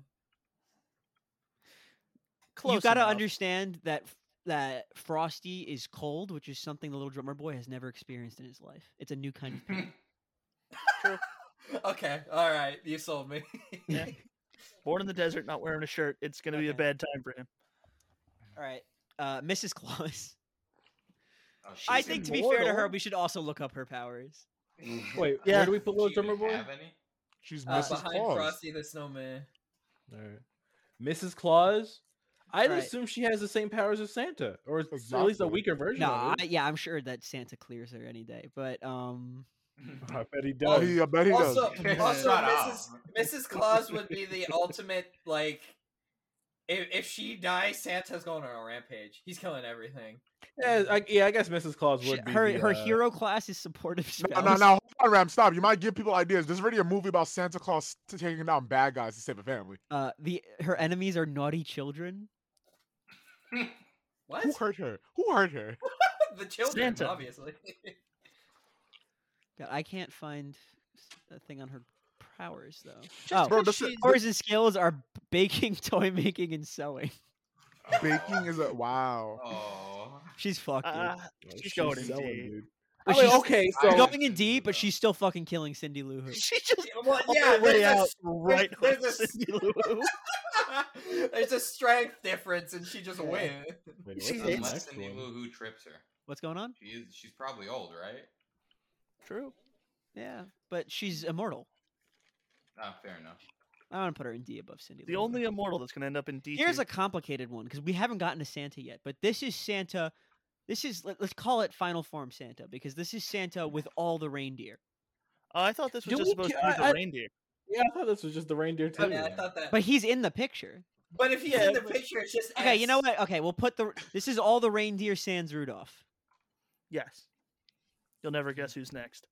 Close you got to enough. understand that that Frosty is cold, which is something the Little Drummer Boy has never experienced in his life. It's a new kind of pain. Okay, all right, you sold me. Yeah. Born in the desert, not wearing a shirt. It's going to be a Okay. bad time for him. All right, uh, Missus Claus. Oh, I she's think to be fair to her, immortal. we should also look up her powers. Wait, Yeah. where do we put Does Little she Drummer even Boy? have any? She's Uh, Missus behind Claus. Frosty the Snowman. All right. Missus Claus. I'd Right. assume she has the same powers as Santa, or s- at least a Exactly. weaker version No, of I, it. yeah, I'm sure that Santa clears her any day. But um, I bet he Oh, does. he, I bet he Also, does. also Shut Missus up. Missus Claus would be the ultimate like. If, if she dies, Santa's going on a rampage. He's killing everything. yeah, I, yeah, I guess Missus Claus she- would be her the, her uh, hero class is supportive No, spouse. no, no. Hold on, Ram. Stop. You might give people ideas. There's already a movie about Santa Claus t- taking down bad guys to save a family. Uh, the her enemies are naughty children. What? Who hurt her? Who hurt her? The children, Santa. obviously. God, I can't find s- a thing on her powers though. Just Oh, Bro, 'cause this- she's- powers and skills are b- baking, toy making, and sewing. Baking is a wow. Oh. She's fucked, dude. uh, Oh, she's going in selling, deep. dude. But Oh, wait, she's- okay, I so She's know. going in deep, but she's still fucking killing Cindy Lou Who. She just Well, all yeah, the way there's a out s- right there's hooks a s- Cindy Lou Who. There's a strength difference, and she just Yeah. wins. Wait, what's She the hates Unless next Cindy one? Lou Who trips her. What's going on? She is. She's probably old, right? True. Yeah, but she's immortal. Oh, fair enough. I want to put her in D above Cindy The Lou Who. only immortal that's going to end up in D two. Here's a complicated one because we haven't gotten to Santa yet, but this is Santa. This is let, us call it final form Santa because this is Santa with all the reindeer. Oh, I thought this was Do just we supposed ca- to be the I- I- reindeer. Yeah, I thought this was just the reindeer too. I mean, I thought that. But he's in the picture. But if he's Yeah, in the but- picture, it's just Okay, you know S. what? Okay, we'll put the. This is all the reindeer sans Rudolph. Yes. You'll never guess who's next.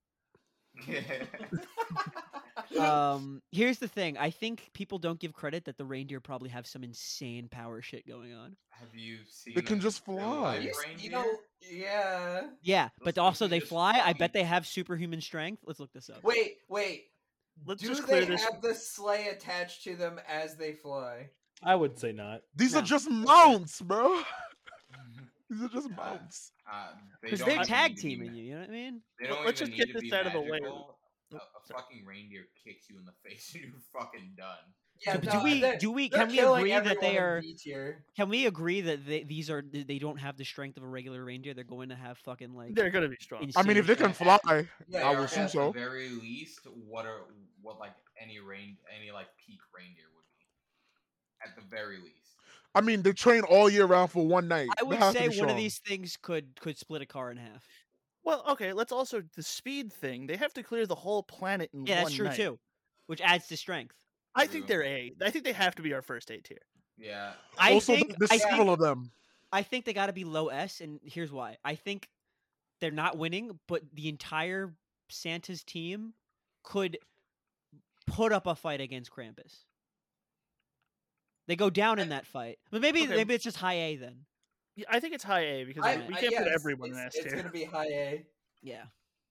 Um, here's the thing. I think people don't give credit that the reindeer probably have some insane power shit going on. Have you seen? They can a just real fly. life You, s- reindeer? you know, yeah. Yeah, but Those also things are they just fly. I flying. bet they have superhuman strength. Let's look this up. Wait, wait. Let's Do just they clear this. have the sleigh attached to them as they fly? I would say not. These No. are just mounts, bro. These are just mounts. Uh, they Because don't they're even tag need to be teaming ma- you. You know what I mean? They Let- don't let's even just get need to this be out of the way. magical. A, Oh, a sorry. fucking reindeer kicks you in the face and you're fucking done. Yeah, So, but no, do we? they're- Do we? they're Can we killing agree that they everyone in are? B tier. Can we agree that they, these are they don't have the strength of a regular reindeer? They're going to have fucking like. They're going to be strong. I mean, if they can Yeah. fly, Yeah, I yeah, would assume At so. the very least, what are what like any rain any like peak reindeer would be. At the very least. I mean, they train all year round for one night. I They would have to say be one of strong. these things could could split a car in half. Well, okay, let's also the speed thing. They have to clear the whole planet in Yeah, one that's true night. too, which adds to strength. I think True. they're A. I think they have to be our first A tier. Yeah. I also, think there's I several think, of them. I think they got to be low S, and here's why. I think they're not winning, but the entire Santa's team could put up a fight against Krampus. They go down in that fight, but maybe Okay. maybe it's just high A then. Yeah, I think it's high A because I, we I- can't yeah, put it's- everyone in it's, S It's tier. gonna be high A. Yeah.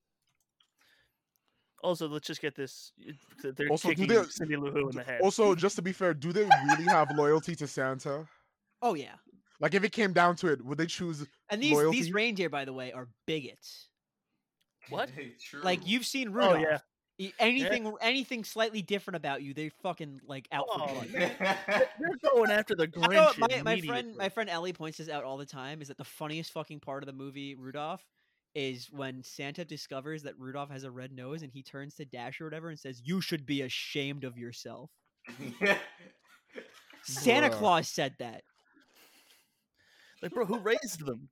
Also, let's just get this. uh, They're Also, do kicking they- Cindy Lou Who in the head. Also, just to be fair, do they really have loyalty to Santa? Oh yeah. Like, if it came down to it, would they choose? And these Loyalty? these reindeer, by the way, are bigots. What? True. Like you've seen Oh Rudolph. yeah, E- Anything, anything slightly different about you, they fucking like out for Oh, blood. man. They're going after the You know what Grinch. my, my friend, immediately. my friend Ellie points this out all the time. Is that the funniest fucking part of the movie Rudolph is when Santa discovers that Rudolph has a red nose and he turns to Dash or whatever and says, "You should be ashamed of yourself." Santa Bruh. Claus said that. Like, bro, who raised them?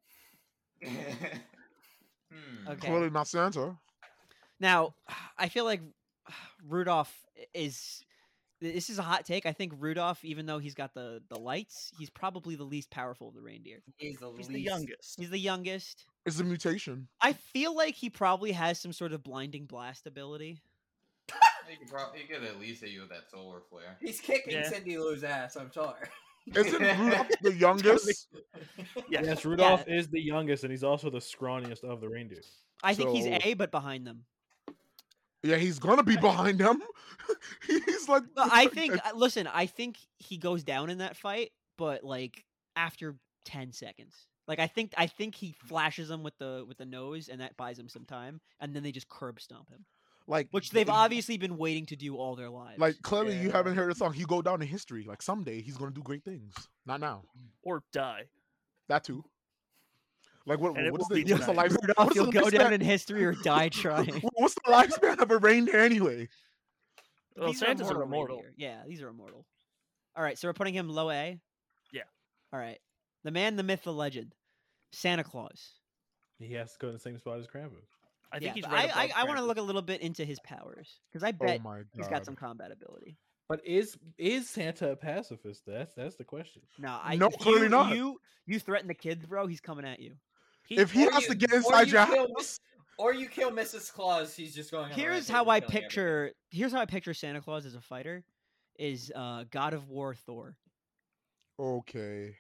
Hmm. Okay. Clearly not Santa. Now, I feel like Rudolph is. This is a hot take. I think Rudolph, even though he's got the the lights, he's probably the least powerful of the reindeer. He's the He's least. the youngest. He's the youngest. It's a mutation. I feel like he probably has some sort of blinding blast ability. He could, prob- he could at least hit you with that solar flare. He's kicking Yeah. Cindy Lou's ass. I'm sorry. Isn't Rudolph the youngest? Yeah. Yes, Rudolph is the youngest, and he's also the scrawniest of the reindeer. I think he's So- A, but behind them. Yeah, he's gonna be behind him. He's like. But I think, uh, listen, I think he goes down in that fight, but like after ten seconds. Like I think, I think he flashes him with the with the nose, and that buys him some time, and then they just curb stomp him, like which they've obviously been waiting to do all their lives. Like clearly, you Yeah. haven't heard the song. He go down in history. Like someday, he's gonna do great things. Not now. Or die. That too. Like what? And it What is will the be what's the tonight. life? Rudolph, What's you'll the go down lifespan- in history or die trying. What's the lifespan of a reindeer anyway? Well, These Santas are immortal immortal. reindeer. Yeah, these are immortal. All right, so we're putting him low A. Yeah. All right, the man, the myth, the legend, Santa Claus. He has to go in the same spot as Krampus. I think Yeah, he's but right I, I, above I want to Krampus. look a little bit into his powers because I Oh bet my god. he's got some combat ability. But is is Santa a pacifist? That's that's the question. No, I No, if clearly you, not. You you threaten the kids, bro. He's coming at you. He- If he Or has you- to get or inside you your kill house, Or you kill Missus Claus. He's just going. On a Here's rampage how and I killing everything. picture. Here's how I picture Santa Claus as a fighter. Is uh, God of War Thor, okay.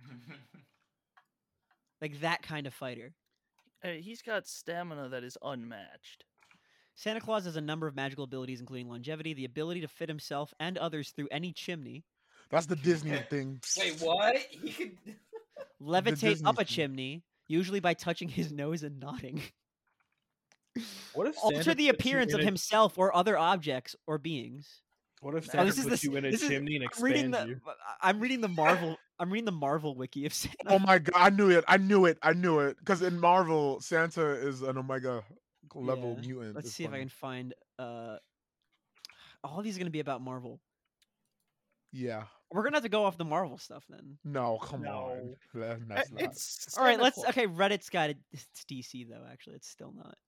like that kind of fighter. uh, he's got stamina that is unmatched. Santa Claus has a number of magical abilities, including longevity, the ability to fit himself and others through any chimney, That's the Disney thing. Wait, what? He could. levitate Disney up a thing. chimney, usually by touching his nose and nodding, What if alter Santa the puts you appearance in of a- himself or other objects or beings. What if Oh, Santa this is puts the s- you in a this is- chimney and I'm reading expands the. you? I'm reading the Marvel. I'm reading the Marvel wiki of Santa. Oh my god, I knew it. I knew it. I knew it. Because in Marvel, Santa is an Omega level Yeah. mutant. Let's It's see if I funny. can find. Uh, all these are gonna be about Marvel. Yeah. We're gonna have to go off the Marvel stuff then. No, come No. on. That- Uh, That's not. It's All right, Santa let's. Claus. Okay, Reddit's got it. It's D C though. Actually, it's still not.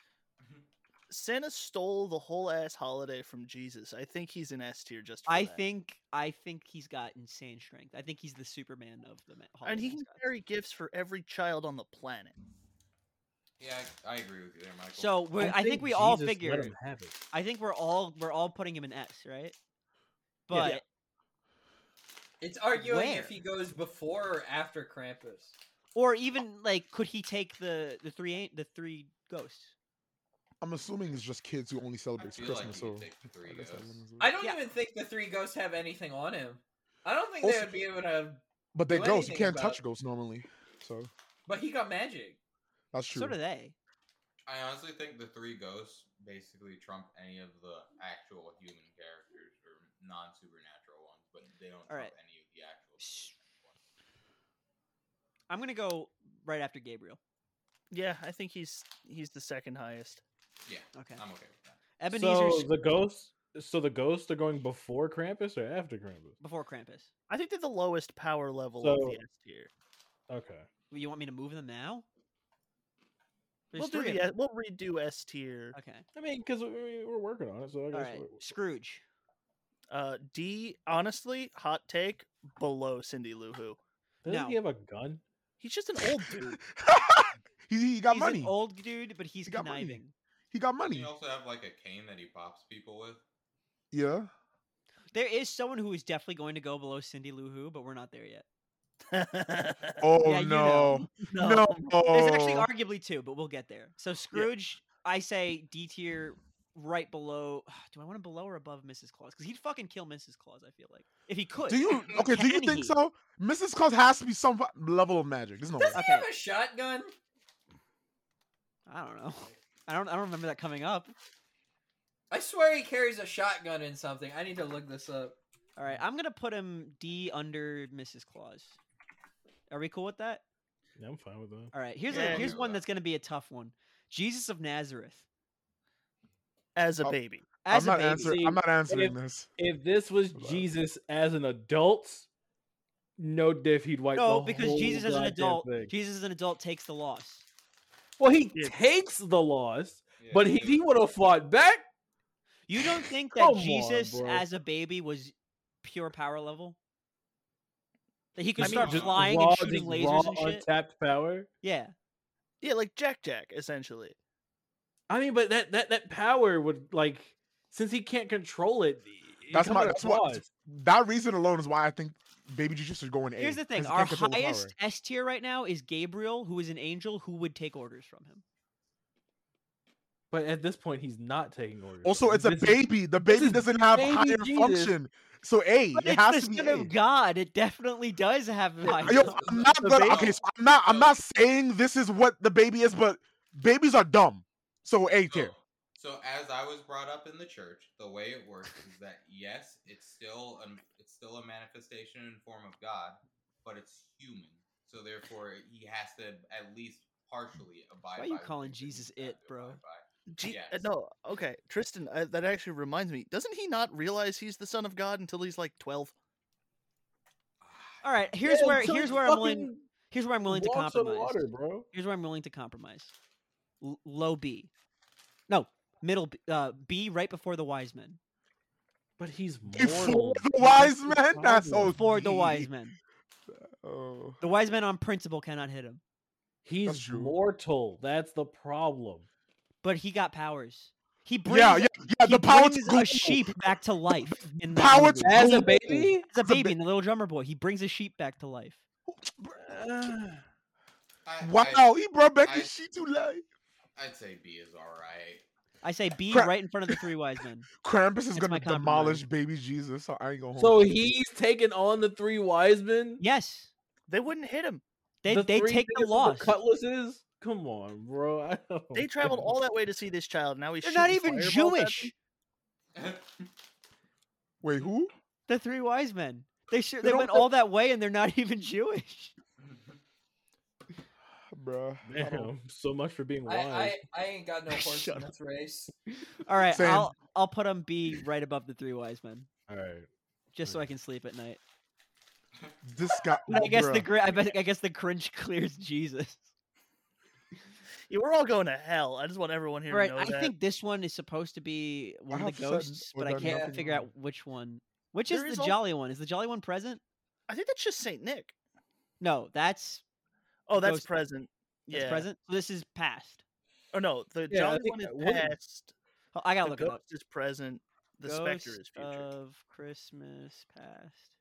Santa stole the whole ass holiday from Jesus. I think he's an S tier just for I that. think. I think he's got insane strength. I think he's the Superman of the. ma- and holiday he can mascots. carry gifts for every child on the planet. Yeah, I, I agree with you there, Michael. So we're, I, think, we all Jesus let figure. him have it. I think we're all we're all putting him in S, right? But Yeah. It's arguing Where? if he goes before or after Krampus. or even like, could he take the the three ain't the three ghosts? I'm assuming it's just kids who only I celebrate feel like Christmas. he could so take the three I guess that ghosts. limits it. I don't Yeah. even think the three ghosts have anything on him. I don't think Also- they would be able to. But they do ghosts. You anything can't about- touch ghosts normally. So But he got magic. that's true. So do they. I honestly think the three ghosts basically trump any of the actual human characters or non-supernatural ones, but they don't All trump right. any of the actual Shh. ones. I'm gonna go right after Gabriel. Yeah, I think he's he's the second highest. Yeah, Okay. I'm okay with that. Ebenezer So Sc- the ghosts. So the ghosts are going before Krampus or after Krampus? before Krampus. I think they're the lowest power level So- of the S tier. Okay. You want me to move them now? There's We'll do three the of S- we'll redo S tier. them. Okay. I mean, because we're working on it, so I All guess. right. we- Scrooge. Uh, D. Honestly, hot take below Cindy Lou Who. Doesn't No. he have a gun? He's just an old dude. he, he got he's money. an old dude, but he's He got money. conniving. he got Doesn't money. he also have like a cane that he pops people with? Yeah. There is someone who is definitely going to go below Cindy Lou Who, but we're not there yet. Oh Yeah, you no. no. No. There's actually arguably two, but we'll get there. So Scrooge, I say D tier, right below. Do I want him below or above Missus Claus? Because he'd fucking kill Missus Claus. I feel like if he could. Do you okay? Do you Can think he? so? Missus Claus has to be some level of magic. There's no way. Does he Okay. have a shotgun? I don't know. I don't. I don't remember that coming up. I swear he carries a shotgun in something. I need to look this up. All right, I'm gonna put him D under Missus Claus. Are we cool with that? Yeah, I'm fine with that. All right, here's Yeah, a I'm here's good with one that. that's gonna be a tough one. Jesus of Nazareth As a Oh. baby. as I'm a not baby. answering. See, I'm not answering if- this. If this was Hold on. Jesus as an adult, no diff, he'd wipe No, the because whole Jesus as an goddamn adult, thing. Jesus as an adult takes the loss. Well, he Yeah. takes the loss, Yeah, but if dude. he would have fought back, You don't think that Come on, Jesus bro. as a baby was pure power level? That he could I mean, start just flying raw, and shooting just lasers raw, and shit? untapped power. Yeah. Yeah, like Jack Jack, essentially. I mean, but that that that power would like, since he can't control it, it That's come my. at a That's what. cost. That reason alone is why I think Baby Jesus should go in A. Here's the thing: 'cause he our can't control the power. highest S tier right now is Gabriel, who is an angel who would take orders from him. But at this point, he's not taking orders. Also, from it's a him. This is- baby. The this baby is doesn't have baby higher Jesus. function. So A. But it it's has the to be son A. of God. It definitely does have high. Yo, function. I'm not The gonna. baby- Okay, so I'm not. I'm not saying this is what the baby is, but babies are dumb. So A So, tier. so as I was brought up in the church, the way it works is that yes, it's still an, it's still a manifestation in form of God, but it's human. So therefore, he has to at least partially abide. Why are you by the calling things that Jesus he's got it, to bro? abide by. G- uh, Yes. No, okay. Tristan, uh, that actually reminds me. Doesn't he not realize he's the son of God until he's like twelve? All right, here's Yeah, where until here's he where I'm willing. fucking Here's where I'm willing to walks on compromise. water, bro. Here's where I'm willing to compromise. L- low B, no middle B, uh, B right before the wise men. But he's Before mortal. the That's wise the men? That's problem. so Before the deep. wise men. Oh. The wise men on principle cannot hit him, He's true. mortal. That's the problem. but he got powers. He brings. Yeah, yeah, yeah. He The power brings to a sheep back to life in that Power movie. to As a Google. baby, As a It's a baby, ba- and the little drummer boy, he brings a sheep back to life. Ah. I, Wow, he brought back I- the sheet to life. I, I'd say B is all right. I say B Crap. right in front of the three wise men. Krampus is That's gonna my demolish compromise. baby Jesus. So I ain't gonna. So hold you. he's taking on the three wise men. Yes, They wouldn't hit him. they the they three take the niggas with loss. cutlasses. Come on, bro. I don't They traveled all that way to see this child. Now he's They're not shooting even fireballs at Jewish. them? Wait, who? The three wise men. They sure They they don't went fit- all that way, and they're not even Jewish. Bruh. I don't- Damn, so much for being I, wise. I, I ain't got no horse Shut in up. this race. All right, Same. I'll I'll put them B right above the three wise men, All right. just so I can sleep at night. This guy. But I guess the bruh. gr- I, bet, I guess the cringe clears Jesus. Yeah, we're all going to hell. I just want everyone here Right, to know I that. think this one is supposed to be one of have the said ghosts, or but I done can't nothing figure out wrong. which one. Which There is is the al- jolly one? Is the jolly one present? I think that's just Saint Nick. No, that's Oh, that's Ghost- present. that's Yeah. present. So this is past. Oh no, the Yeah, I Jolly think one is that would- past. Oh, I gotta The look it ghost up. is present. The specter is Ghost future. of Christmas past.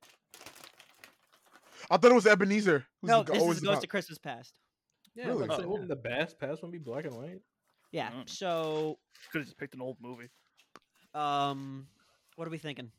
I thought it was Ebenezer. who's No, the- this always is the Ghost top. of Christmas past. Yeah, Really? really? Say, Oh. wouldn't the past past one be black and white? Yeah. Mm. So, Could have just picked an old movie. um, what are we thinking?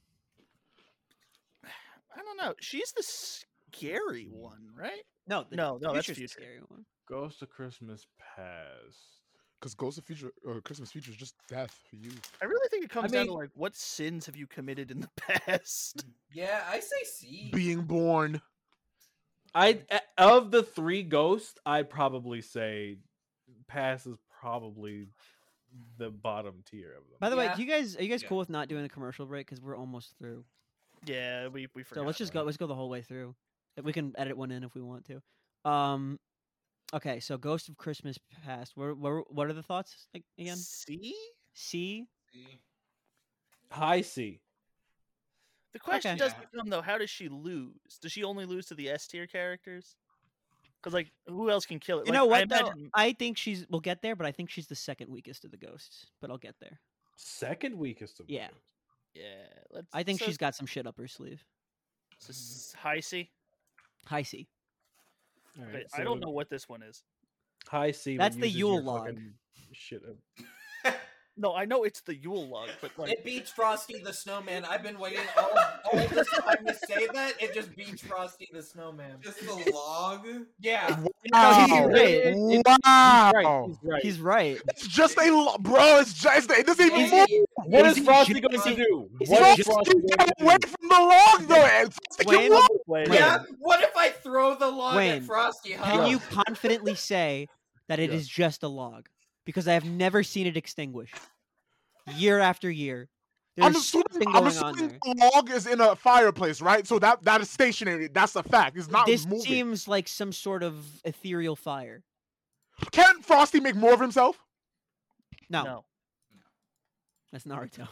I don't know. She's the scary one, right? No, the No, no, that's future's the future. scary one. Ghost of Christmas past. Because Ghost of Future, uh, Christmas Future is just death for you. I really think it comes down to mean- like what sins have you committed in the past? Yeah, I say C. Being born. I a- of the three ghosts, I'd probably say past is probably the bottom tier of them. By the way, Yeah. do you guys are you guys Yeah. cool with not doing a commercial break because we're almost through? Yeah, we we forgot. So let's just that. go. Let's go the whole way through. If we can edit one in if we want to. Um, okay. So Ghost of Christmas Past. What what, what are the thoughts ag- again? See, C. See? High C. the question Okay. does Yeah. become though: how does she lose? Does she only lose to the S tier characters? Because like, who else can kill it? You Like, know I what? though? imagine- I think she's. We'll get there, but I think she's the second weakest of the ghosts. But I'll get there. Second weakest of the Yeah. ghosts. Yeah, let's. I think so, she's got some shit up her sleeve. so s- high C. High C. All Wait, right, I don't so know what this one is. High C. That's when the uses Yule your log. fucking Shit. up. No, I know it's the Yule log, but like It beats Frosty the Snowman. I've been waiting all, all this time to say that. It just beats Frosty the Snowman. Just the log. Yeah. Wow! he's right. Wow! He's right. He's right. It's just a lo- bro. It's just it doesn't even Easy. move. What Is is he Frosty just- going is to he- do? is What he is just- Frosty going Get to away do? from the log though, and Frosty Wayne? can walk. Wait, Wait. Yeah. What if I throw the log Wayne, at Frosty? Huh? Can you confidently say that it is Yeah. just a log? Because I have never seen it extinguish. Year after year. I'm There's assuming, something I'm going on assuming there. the log is in a fireplace, right? So that that is stationary. That's a fact. It's not This moving. seems like some sort of ethereal fire. Can't Frosty make more of himself? No, no. that's Naruto.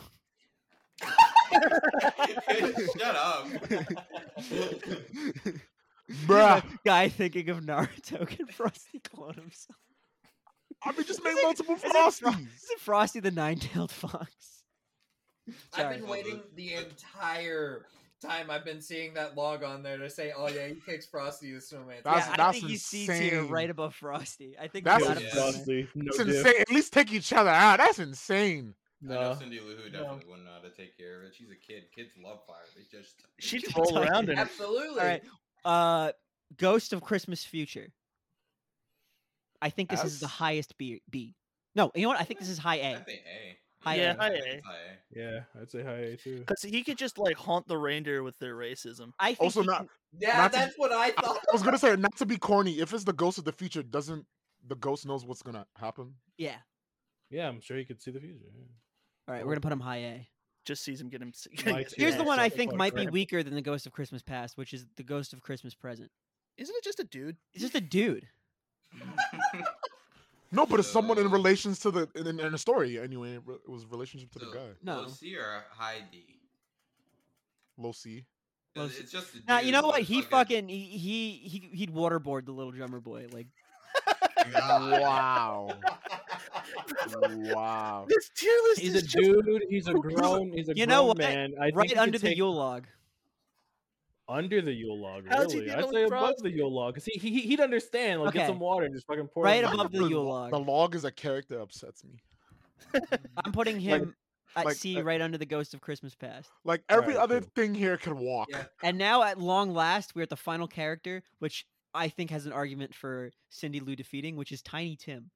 Shut up. Bruh. Guy thinking of Naruto. Can Frosty clone himself? I mean, just make Is it- multiple is it Fro- Frosties. Is it Frosty the nine-tailed fox? I've Sorry. been waiting the entire time I've been seeing that log on there to say, "Oh yeah, he kicks Frosty the Snowman." That's- yeah, I that's think he's C tier insane. right above Frosty. I think That's we got insane. him somewhere. Frosty. No It's diff. insane. At least take each other out. That's insane. I know No. Cindy Lou Who definitely wouldn't know how to take care of it. She's a kid. Kids love fire. They just She'd Just roll like- around in it. Absolutely. All right. Uh, Ghost of Christmas Future. I think this is the S? highest B. B. No, you know what? I think this is high I A. think A. High Yeah, A. high I think A. it's high A. Yeah, I'd say high A too. Because he could just like haunt the reindeer with their racism. I think Also, he not. can- Yeah, Not to- that's what I I, thought. I was gonna say not to be corny. If it's the ghost of the future, doesn't the ghost knows what's gonna happen? yeah. Yeah, I'm sure he could see the future. yeah. All right, we're gonna put him high A. Just sees him get him. My get two. Here's his the ass one I up. think fuck, might be crap. weaker than the Ghost of Christmas Past, which is the Ghost of Christmas Present. Isn't it just a dude? It's just a dude. No, but it's someone in Uh, relations to the in, in the story anyway. It re- it was relationship to the So, guy. No. Low C or high D? Low C. Low It's C. it's just a Now you dude, know but what? He fucking- fucking he he he he'd waterboard the little drummer boy. Like God. Wow. wow. This tier list He's is a just dude. He's a grown. He's a You grown know what? man. I think right he under could the take- Yule log. Under the Yule log, How's he really? dealing I'd say with above Frosty? the Yule log, cause he, he he'd understand. Like, get Okay. some water and just fucking pour. it Right in. above the Yule log. The log is a character that upsets me. I'm putting him at like, C, uh, right under the Ghost of Christmas Past. Like every Alright, other cool. thing here can walk. Yeah. And now, at long last, we're at the final character, which I think has an argument for Cindy Lou defeating, which is Tiny Tim.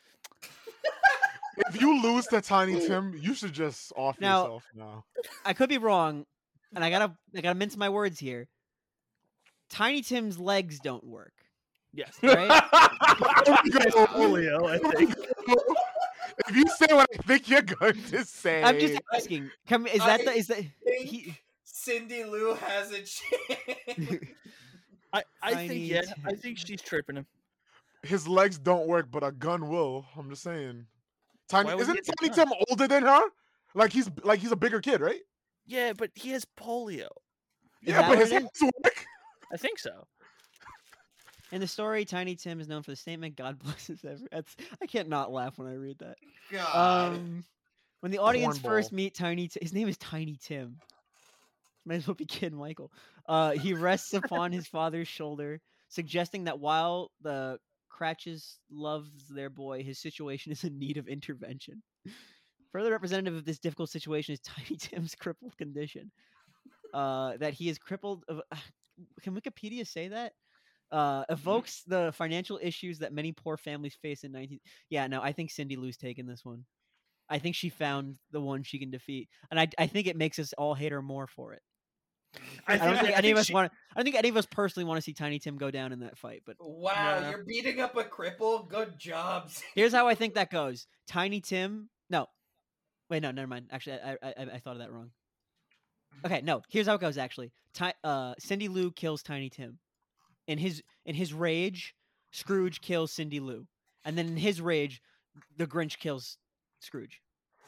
If you lose to Tiny Tim, you should just off Now- yourself now. I could be wrong, and I gotta I gotta mince my words here. Tiny Tim's legs don't work, yes. right? Polio, I think. If you say what I think you're going to say, I'm just asking. Come, is that the I is that think he? Cindy Lou has a chance. I, I Tiny think yeah. I Tim. think she's tripping him. his legs don't work, but a gun will. I'm just saying. Tiny Why would isn't he get Tiny a Tim older than her? Like he's like he's a bigger kid, right? Yeah, but he has polio. Is yeah, that but what his it is? hands work. I think so. In the story, Tiny Tim is known for the statement "God blesses every." That's I can't not laugh when I read that. God. Um, when the audience first Cornball. meet Tiny, Ti- his name is Tiny Tim. Might as well be Kid Michael. Uh, he rests upon his father's shoulder, suggesting that while the Cratches loves their boy, his situation is in need of intervention. Further representative of this difficult situation is Tiny Tim's crippled condition. Uh, that he is crippled. Of, can Wikipedia say that? Uh, evokes the financial issues that many poor families face in nineteen. Yeah, no, I think Cindy Lou's taken this one. I think she found the one she can defeat, and I I think it makes us all hate her more for it. I, don't think I any of us she- want. I don't think any of us personally want to see Tiny Tim go down in that fight. But Wow, Yeah. you're beating up a cripple. Good job. here's how I think that goes: Tiny Tim. No, wait, no, never mind. Actually, I I, I, I thought of that wrong. Okay, no. Here's how it goes. Actually, Ti- uh, Cindy Lou kills Tiny Tim. In his in his rage, Scrooge kills Cindy Lou, and then in his rage, the Grinch kills Scrooge.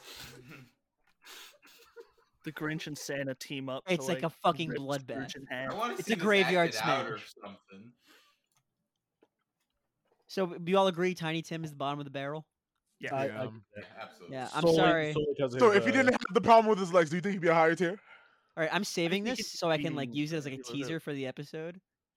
The Grinch and Santa team up. to, It's like a fucking rip bloodbath. Scrooge in half. I want to it's see a this graveyard acted out or smash. something. So do you all agree Tiny Tim is the bottom of the barrel? Yeah. I, I Yeah. get that. Yeah, absolutely. Yeah, I'm Solely- sorry. solely 'cause of So his, if he uh, didn't have the problem with his legs, do you think he'd be a higher tier? All right, I'm saving think this it's so I can like being use it as like a really teaser for the episode.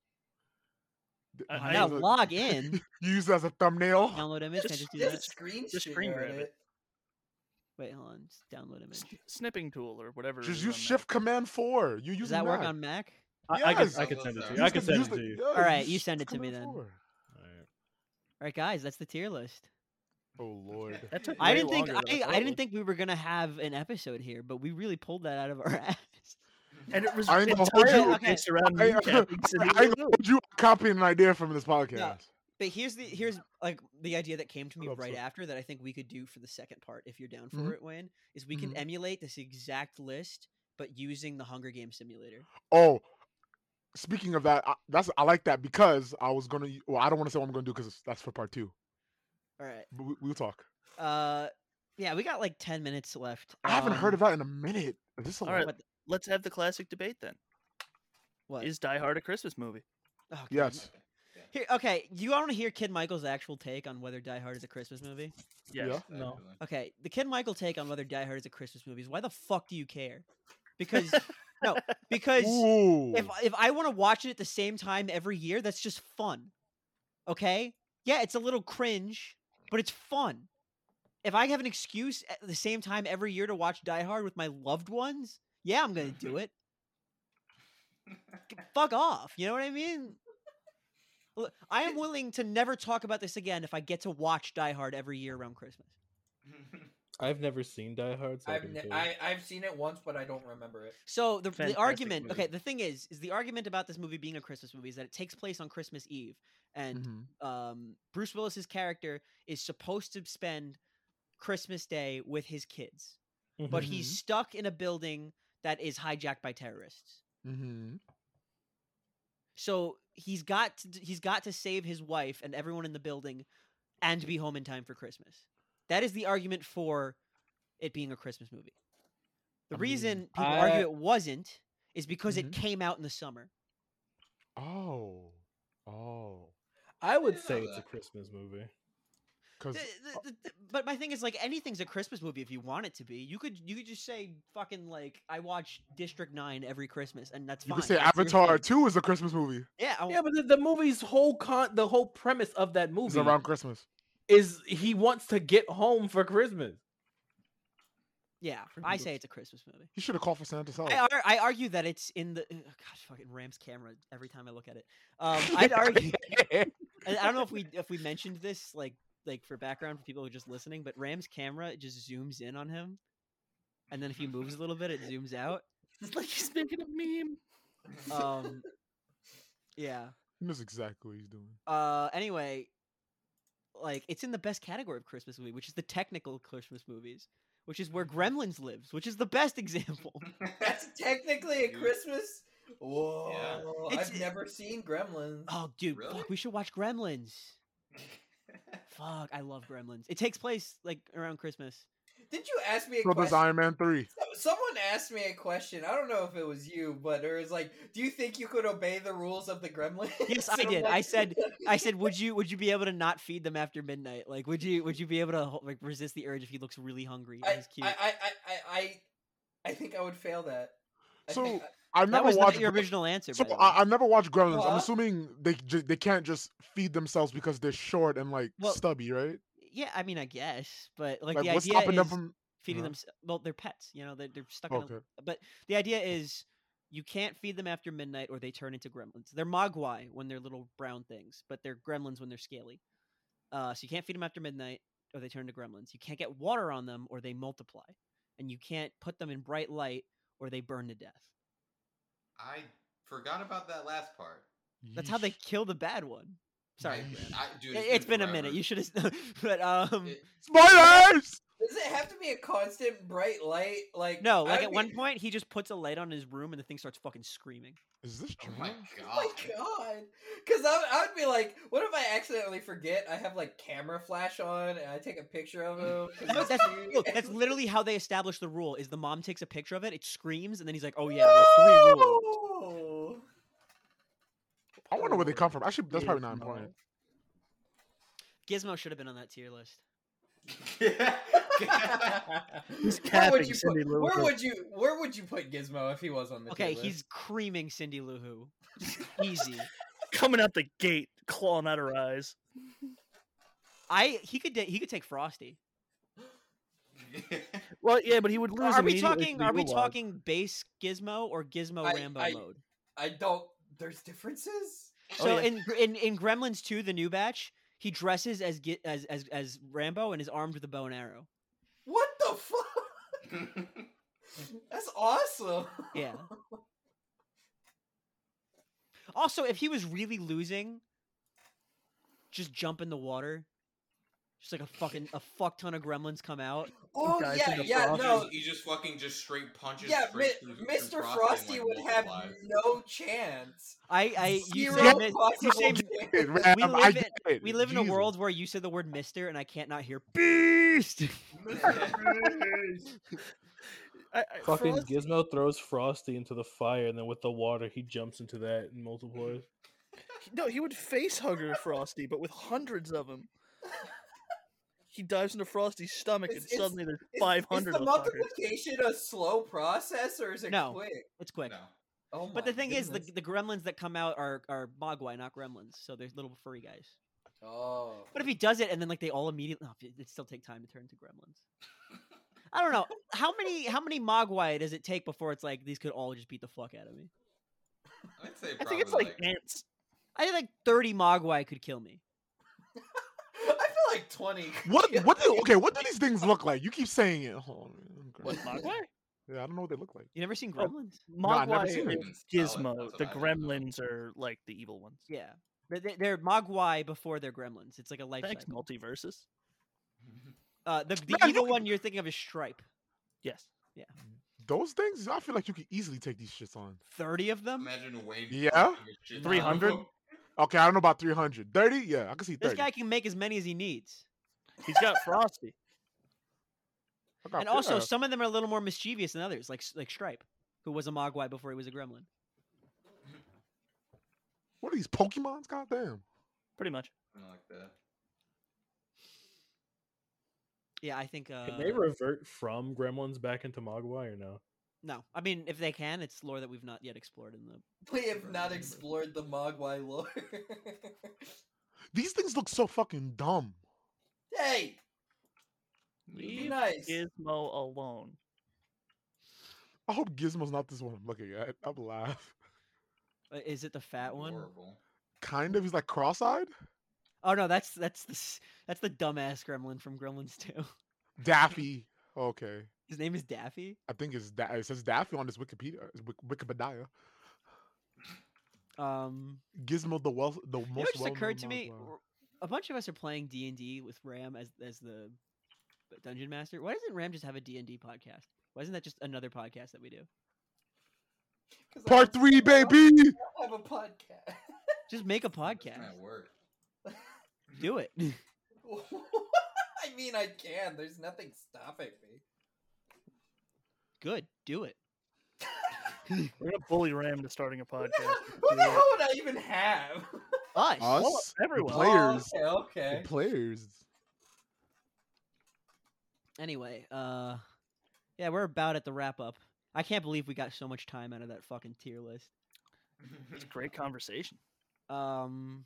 I- You I- Now use it- log in, you use it as a thumbnail. download image. Can I Just- just do Just that? screen Just share screen grab it. it. Wait, hold on. Just download image. S- snipping tool or whatever. it Just is use on Mac. Shift Command four. You use Does that work on Mac? I, I can Yes. I can send it to you. Use I Use can the- send use it the- to you. yeah, All right, use you Shift send it to me Command then. four. Alright. All right, guys, that's the tier list. Oh lord. That took I way didn't think longer than I, thought I it didn't would. think we were gonna have an episode here, but we really pulled that out of our ass. And it was I ain't gonna hold entirely you- okay. based around I, me I, capping Cindy I ain't Lou gonna Who. hold you copying an idea from this podcast. But here's the here's like the idea that came to me Hold up, right so- after that I think we could do for the second part if you're down for Mhm. it, Wayne, is we can Mhm. emulate this exact list but using the Hunger Games simulator. Oh, speaking of that, I, that's I like that because I was gonna. Well, I don't want to say what I'm gonna do because that's for part two. All right. But we, we'll talk. Uh, yeah, we got like ten minutes left. I haven't heard Um, of that in a minute. Is this a All lot? right, What? let's have the classic debate then. What? Is Die Hard a Christmas movie? Okay. Yes. Here, okay, you want to hear Kid Michael's actual take on whether Die Hard is a Christmas movie? Yes. Yeah. No. Actually. Okay, the Kid Michael take on whether Die Hard is a Christmas movie is why the fuck do you care? Because no, because Ooh. if if I want to watch it at the same time every year, that's just fun. Okay? Yeah, it's a little cringe, but it's fun. If I have an excuse at the same time every year to watch Die Hard with my loved ones, yeah, I'm gonna do it. Fuck off. You know what I mean? Look, I am willing to never talk about this again if I get to watch Die Hard every year around Christmas. I've never seen Die Hard, so I I've can ne- say- I I've seen it once, but I don't remember it. So the, the Fantastic argument, movie. okay, the thing is, is the argument about this movie being a Christmas movie is that it takes place on Christmas Eve, and Mhm. um, Bruce Willis's character is supposed to spend Christmas Day with his kids, but Mhm. he's stuck in a building that is hijacked by terrorists. Mhm. So he's got to, he's got to save his wife and everyone in the building, and be home in time for Christmas. That is the argument for it being a Christmas movie. The I reason mean, people I- argue it wasn't is because Mhm. it came out in the summer. Oh. Oh. I would didn't say know it's a that. Christmas movie. Because The- the- the- the- but my thing is, like, anything's a Christmas movie if you want it to be. You could you could just say fucking like I watch District Nine every Christmas, and that's you fine. could say That's your Avatar thing. two is a Christmas movie. Yeah, I, Yeah, but the, the movie's whole con, the whole premise of that It's movie around Christmas. is he wants to get home for Christmas. yeah. I say it's a Christmas movie. He should have called for Santa's help. I, ar- I argue that it's in the oh, gosh fucking Rams camera every time I look at it. Um, I'd argue. and I don't know if we if we mentioned this like like for background for people who are just listening, but Ram's camera just zooms in on him, and then if he moves a little bit, it zooms out. It's like he's making a meme. Um, yeah. He knows exactly what he's doing. Uh, anyway, like it's in the best category of Christmas movie, which is the technical Christmas movies, which is where Gremlins lives, which is the best example. That's technically a Dude. Christmas. Whoa! It's- I've never seen Gremlins. Oh, dude, Really? fuck, we should watch Gremlins. Fuck, I love Gremlins. It takes place like around Christmas. Did you ask me a So does question? Iron Man three. So- Someone asked me a question. I don't know if it was you, but it was like, "Do you think you could obey the rules of the Gremlins?" Yes, I And I'm did. I like- said, I said, would you would you be able to not feed them after midnight? Like, would you would you be able to ho- like resist the urge if he looks really hungry and I, he's cute? I, I, I, I, I think I would fail that. I So, think I- I've that never was watched not your Gre- original answer. So by the way. I, I've never watched Gremlins. I'm What? assuming they ju- they can't just feed themselves because they're short and like Well, stubby, right? Yeah, I mean, I guess, but like, Like the what's idea stopping is them from? feeding uh-huh. them. s- Well, they're pets. You know, they're, they're stuck Okay. in. A, but the idea is, you can't feed them after midnight, or they turn into gremlins. They're mogwai when they're little brown things, but they're gremlins when they're scaly. Uh, so you can't feed them after midnight, or they turn to gremlins. You can't get water on them, or they multiply, and you can't put them in bright light, or they burn to death. I forgot about that last part. That's how they Yeesh. kill the bad one. Sorry, I, Grant. I, dude, It- it's been a minute. forever. You should have. But um, It- Spoilers. does it have to be a constant bright light? Like no. I Like would at be- one point, he just puts a light on his room, and the thing starts fucking screaming. Is this Oh true? my Oh my god. god! Because I, would- I would be like, what if I accidentally forget I have like camera flash on and I take a picture of him? 'cause No, he's that's cute, look, and- that's literally how they establish the rule. Is the mom takes a picture of it, it screams, and then he's like, "Oh yeah, there's three rules." Oh. I wonder where they come from. Actually, that's probably not Gizmo. important. Gizmo should have been on that tier list. He's Where capping would you Cindy put, Lou Where Who. would you Where would you put Gizmo if he was on the Okay, tier list? he's creaming Cindy Lou Who. Just easy. Coming out the gate, clawing out her eyes. I he could da- he could take Frosty. Well, yeah, but he would lose. Are we immediately to talking? the Are we Ewoks. talking base Gizmo or Gizmo I- Rambo I- mode? I don't. There's differences. Oh, So yeah. in in in Gremlins two, the new batch, he dresses as Gi- as as as Rambo and is armed with a bow and arrow. What the fuck? That's awesome. Yeah. Also, if he was really losing, just jump in the water. Just like a fucking a fuck ton of gremlins come out. Oh Guys yeah, in the yeah, Frosty. no, He just fucking just straight punches. yeah. straight Mi- through, through Mister Frosty, Frosty and, would like, have multiplies. no chance. I I you Zero say, mi- you possible say chance. It, we Ram, I live in get it. we live in a Jesus. world where you said the word Mister and I can't not hear beast. I, I, Fucking Frosty- Gizmo throws Frosty into the fire, and then with the water, he jumps into that and multiplies. No, he would face hugger Frosty, but with hundreds of them. He dives into Frosty's stomach, It's- and it's- suddenly there's Is- five hundred Is of the fuckers. multiplication a slow process or is it No. quick? It's quick. No. Oh But the my thing is, goodness. the the gremlins that come out are are Mogwai, not gremlins. So they're little furry guys. Oh. But if he does it and then like they all immediately, oh, it still take time to turn into gremlins. I don't know how many how many Mogwai does it take before it's like these could all just beat the fuck out of me. I'd say I probably think it's like, ants. I think like thirty Mogwai could kill me. I feel like twenty. What? What? Do, okay, what do these things look like? You keep saying it. Hold on. What, Mogwai? Yeah, I don't know what they look like. You never seen Oh. Gremlins? I've never Mogwai seen it. is Spell it, Gizmo. that's what The I didn't know. gremlins are like the evil ones. Yeah, They- they- they're Mogwai before they're gremlins. It's like a life Thanks, cycle. multiverses. Uh, the the Man, you evil can- one you're thinking of is Stripe. Yes. Those things, I feel like you could easily take these shits on. Thirty of them. Imagine Wayne. Yeah? punching the shit out of three hundred? him. Okay, I don't know about three hundred. thirty? Yeah, I can see This thirty. guy can make as many as he needs. He's got Frosty. I got- And also, yeah. some of them are a little more mischievous than others, like like Stripe, who was a Mogwai before he was a gremlin. What are these Pokemons? Goddamn. Pretty much. Something like that. Yeah, I think. Uh, Can they revert from Gremlins back into Mogwai or no? no, I mean if they can, it's lore that we've not yet explored in the. We have not explored the Mogwai lore. These things look so fucking dumb. Hey, be Leave nice. Gizmo alone. I hope Gizmo's not this one I'm looking at. I'm laugh. Uh, Is it the fat one? Horrible. Kind of. He's like cross-eyed. Oh no, that's that's the s- that's the dumbass gremlin from Gremlins two. Daffy. Okay. His name is Daffy. I think it's da- it says Daffy on this Wikipedia. Wik- Wikipedia. Um, Gizmo, the well, the most. you know what just well-known occurred to me? Mogwai. R- A bunch of us are playing D and D with Ram as as the dungeon master. Why doesn't Ram just have a D and D podcast? Why isn't that just another podcast that we do? 'Cause I Part don't- three, I don't baby. have a podcast. Just make a It's podcast. not work. Do it. I mean, I can. There's nothing stopping me. Good. Do it. We're gonna bully Ram to starting a podcast. Who the hell would I even have? Us. Us, the everyone. players, Oh, okay, the okay. players. Anyway, uh, yeah, we're about at the wrap up. I can't believe we got so much time out of that fucking tier list. It's a great conversation. Um,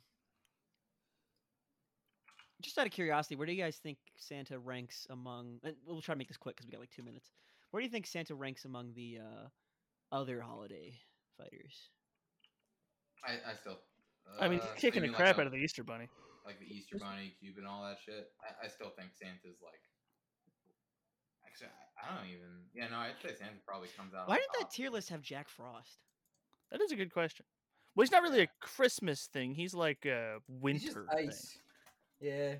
just out of curiosity, where do you guys think Santa ranks among? And we'll try to make this quick because we got like two minutes. Where do you think Santa ranks among the uh, other holiday fighters? I, I still. I mean, uh, he's kicking the maybe crap like out a- of the Easter Bunny. like the Easter Bunny, Cupid, all that shit. I, I still think Santa's like. Actually, I, I don't even. Yeah, no, I'd say Santa probably comes out. Why on didn't that top. tier list have Jack Frost? That is a good question. Well, he's not really a Christmas thing. He's like a He's just winter ice. thing. Yeah.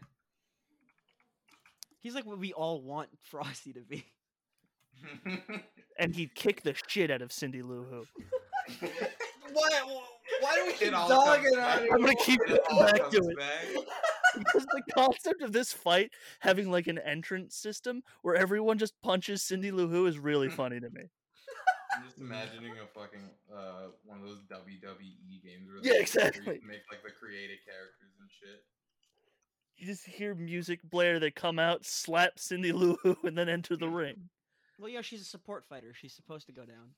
He's like what we all want Frosty to be. And he'd kick the shit out of Cindy Lou Who. Why? Why do we keep It all dogging comes on back. it? I'm gonna keep It going all back to comes it. back. Because the concept of this fight having like an entrance system where everyone just punches Cindy Lou Who is really funny to me. I'm just imagining a fucking uh one of those W W E games where Yeah, they- where exactly. you can make like the creative characters and shit. You just hear music blare, they come out, slap Cindy Lou Who, and then enter the ring. Well, yeah, she's a support fighter. She's supposed to go down.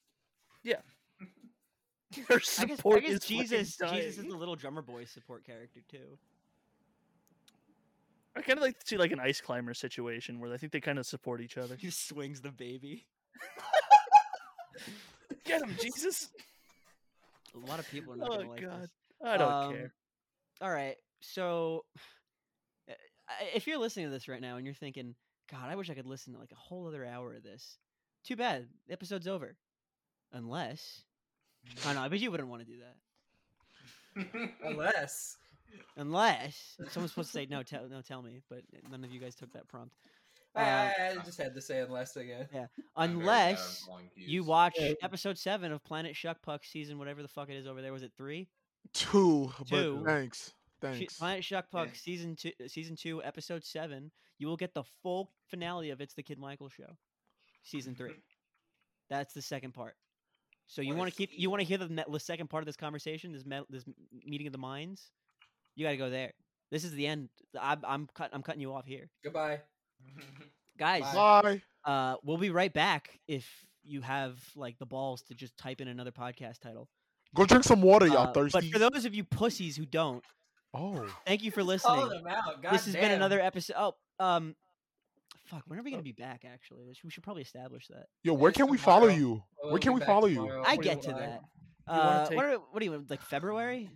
Her I guess, I support guess is fucking Jesus, dying. Jesus is the little drummer boy support character too. I kind of like to see like an ice climber situation where I think they kind of support each other. He swings the baby. Get him, Jesus! A lot of people are not Oh gonna like God, this. I don't Um, care. All right, so uh, I- if you're listening to this right now and you're thinking, God, I wish I could listen to like a whole other hour of this. Too bad, the episode's over. Unless, I know, but you wouldn't want to do that. Unless. Unless someone's supposed to say no, tell no, tell me, but none of you guys took that prompt. I, Uh, I, I just had to say unless again. I'm very bad unless at pulling you cues. watch Yeah. episode seven of Planet Shuck Puck season whatever the fuck it is over there. Was it three? Two, Two. but thanks, Sh- thanks. Planet Shuck Puck Yeah. season two, season two, episode seven. You will get the full finale of It's the Kid Michael Show, season three. That's the second part. So you What a want to keep, you steal. want to hear the, ne- the second part of this conversation, this me- this m- meeting of the minds. You got to go there. This is the end. I'm I'm cut, I'm cutting you off here, Goodbye. guys. Bye. Bye. Uh, we'll be right back if you have like the balls to just type in another podcast title. Go drink some water, y'all Uh, thirsty. but for those of you pussies who don't, Oh, thank you for Calling listening. them out. God This has been damn. another episode. Oh, um, fuck. When are we gonna be back? Actually, we should, we should probably establish that. yo, where It's can we follow tomorrow. you? We'll Where can be we back follow you? tomorrow. I What get do to I- that. You wanna Uh, take- what, are, what do you like February?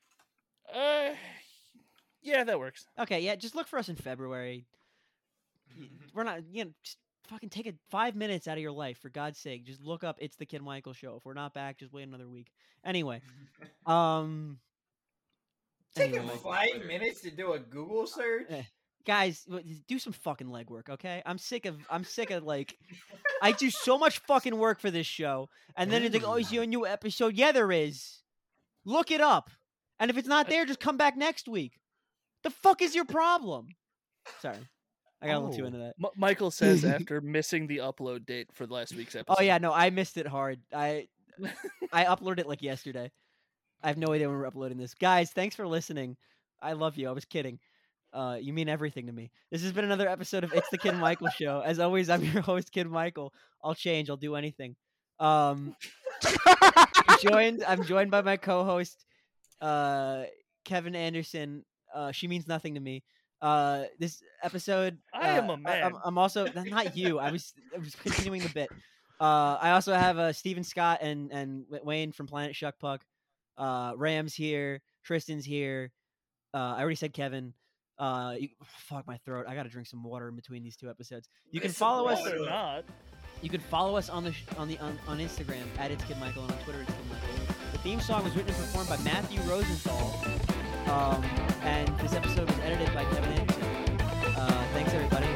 Uh, yeah, that works. Okay, yeah. Just look for us in February. Y- We're not, you know, just fucking take it five minutes out of your life for God's sake. Just look up It's the Kid Michael Show. If we're not back, just wait another week. Anyway, um, Taking anyway. five Twitter. minutes to do a Google search. Eh. guys, w- do some fucking legwork, okay? I'm sick of, I'm sick of like, I do so much fucking work for this show, and then it's like, oh, is there a new episode? Yeah, there is. Look it up, and if it's not there, just come back next week. The fuck is your problem? Sorry, I got a little too Oh. into that. M- Michael says after missing the upload date for last week's episode. Oh yeah, no, I missed it hard. I I uploaded it like yesterday. I have no idea when we're uploading this. Guys, thanks for listening. I love you. I was kidding. Uh, you mean everything to me. This has been another episode of It's the Kid Michael Show. As always, I'm your host, Kid Michael. I'll change. I'll do anything. Um, I'm joined. I'm joined by my co-host, uh, Kevin Anderson. Uh, she means nothing to me. Uh, this episode, I am uh, a I, man. I'm, I'm also not you. I was I was continuing the bit. Uh, I also have uh, Steven Scott and and W- Wayne from Planet Shuck Puck. Uh, Ram's here. Tristan's here. Uh, I already said Kevin. Uh, you, fuck my throat. I gotta drink some water in between these two episodes. You can There's some follow us. Or not. You can follow us on the sh- on the on, on Instagram at It's Kid Michael and on Twitter It's Kid Michael. The theme song was written and performed by Matthew Rosenthal. Um, and this episode was edited by Kevin Anderson. Uh, thanks everybody.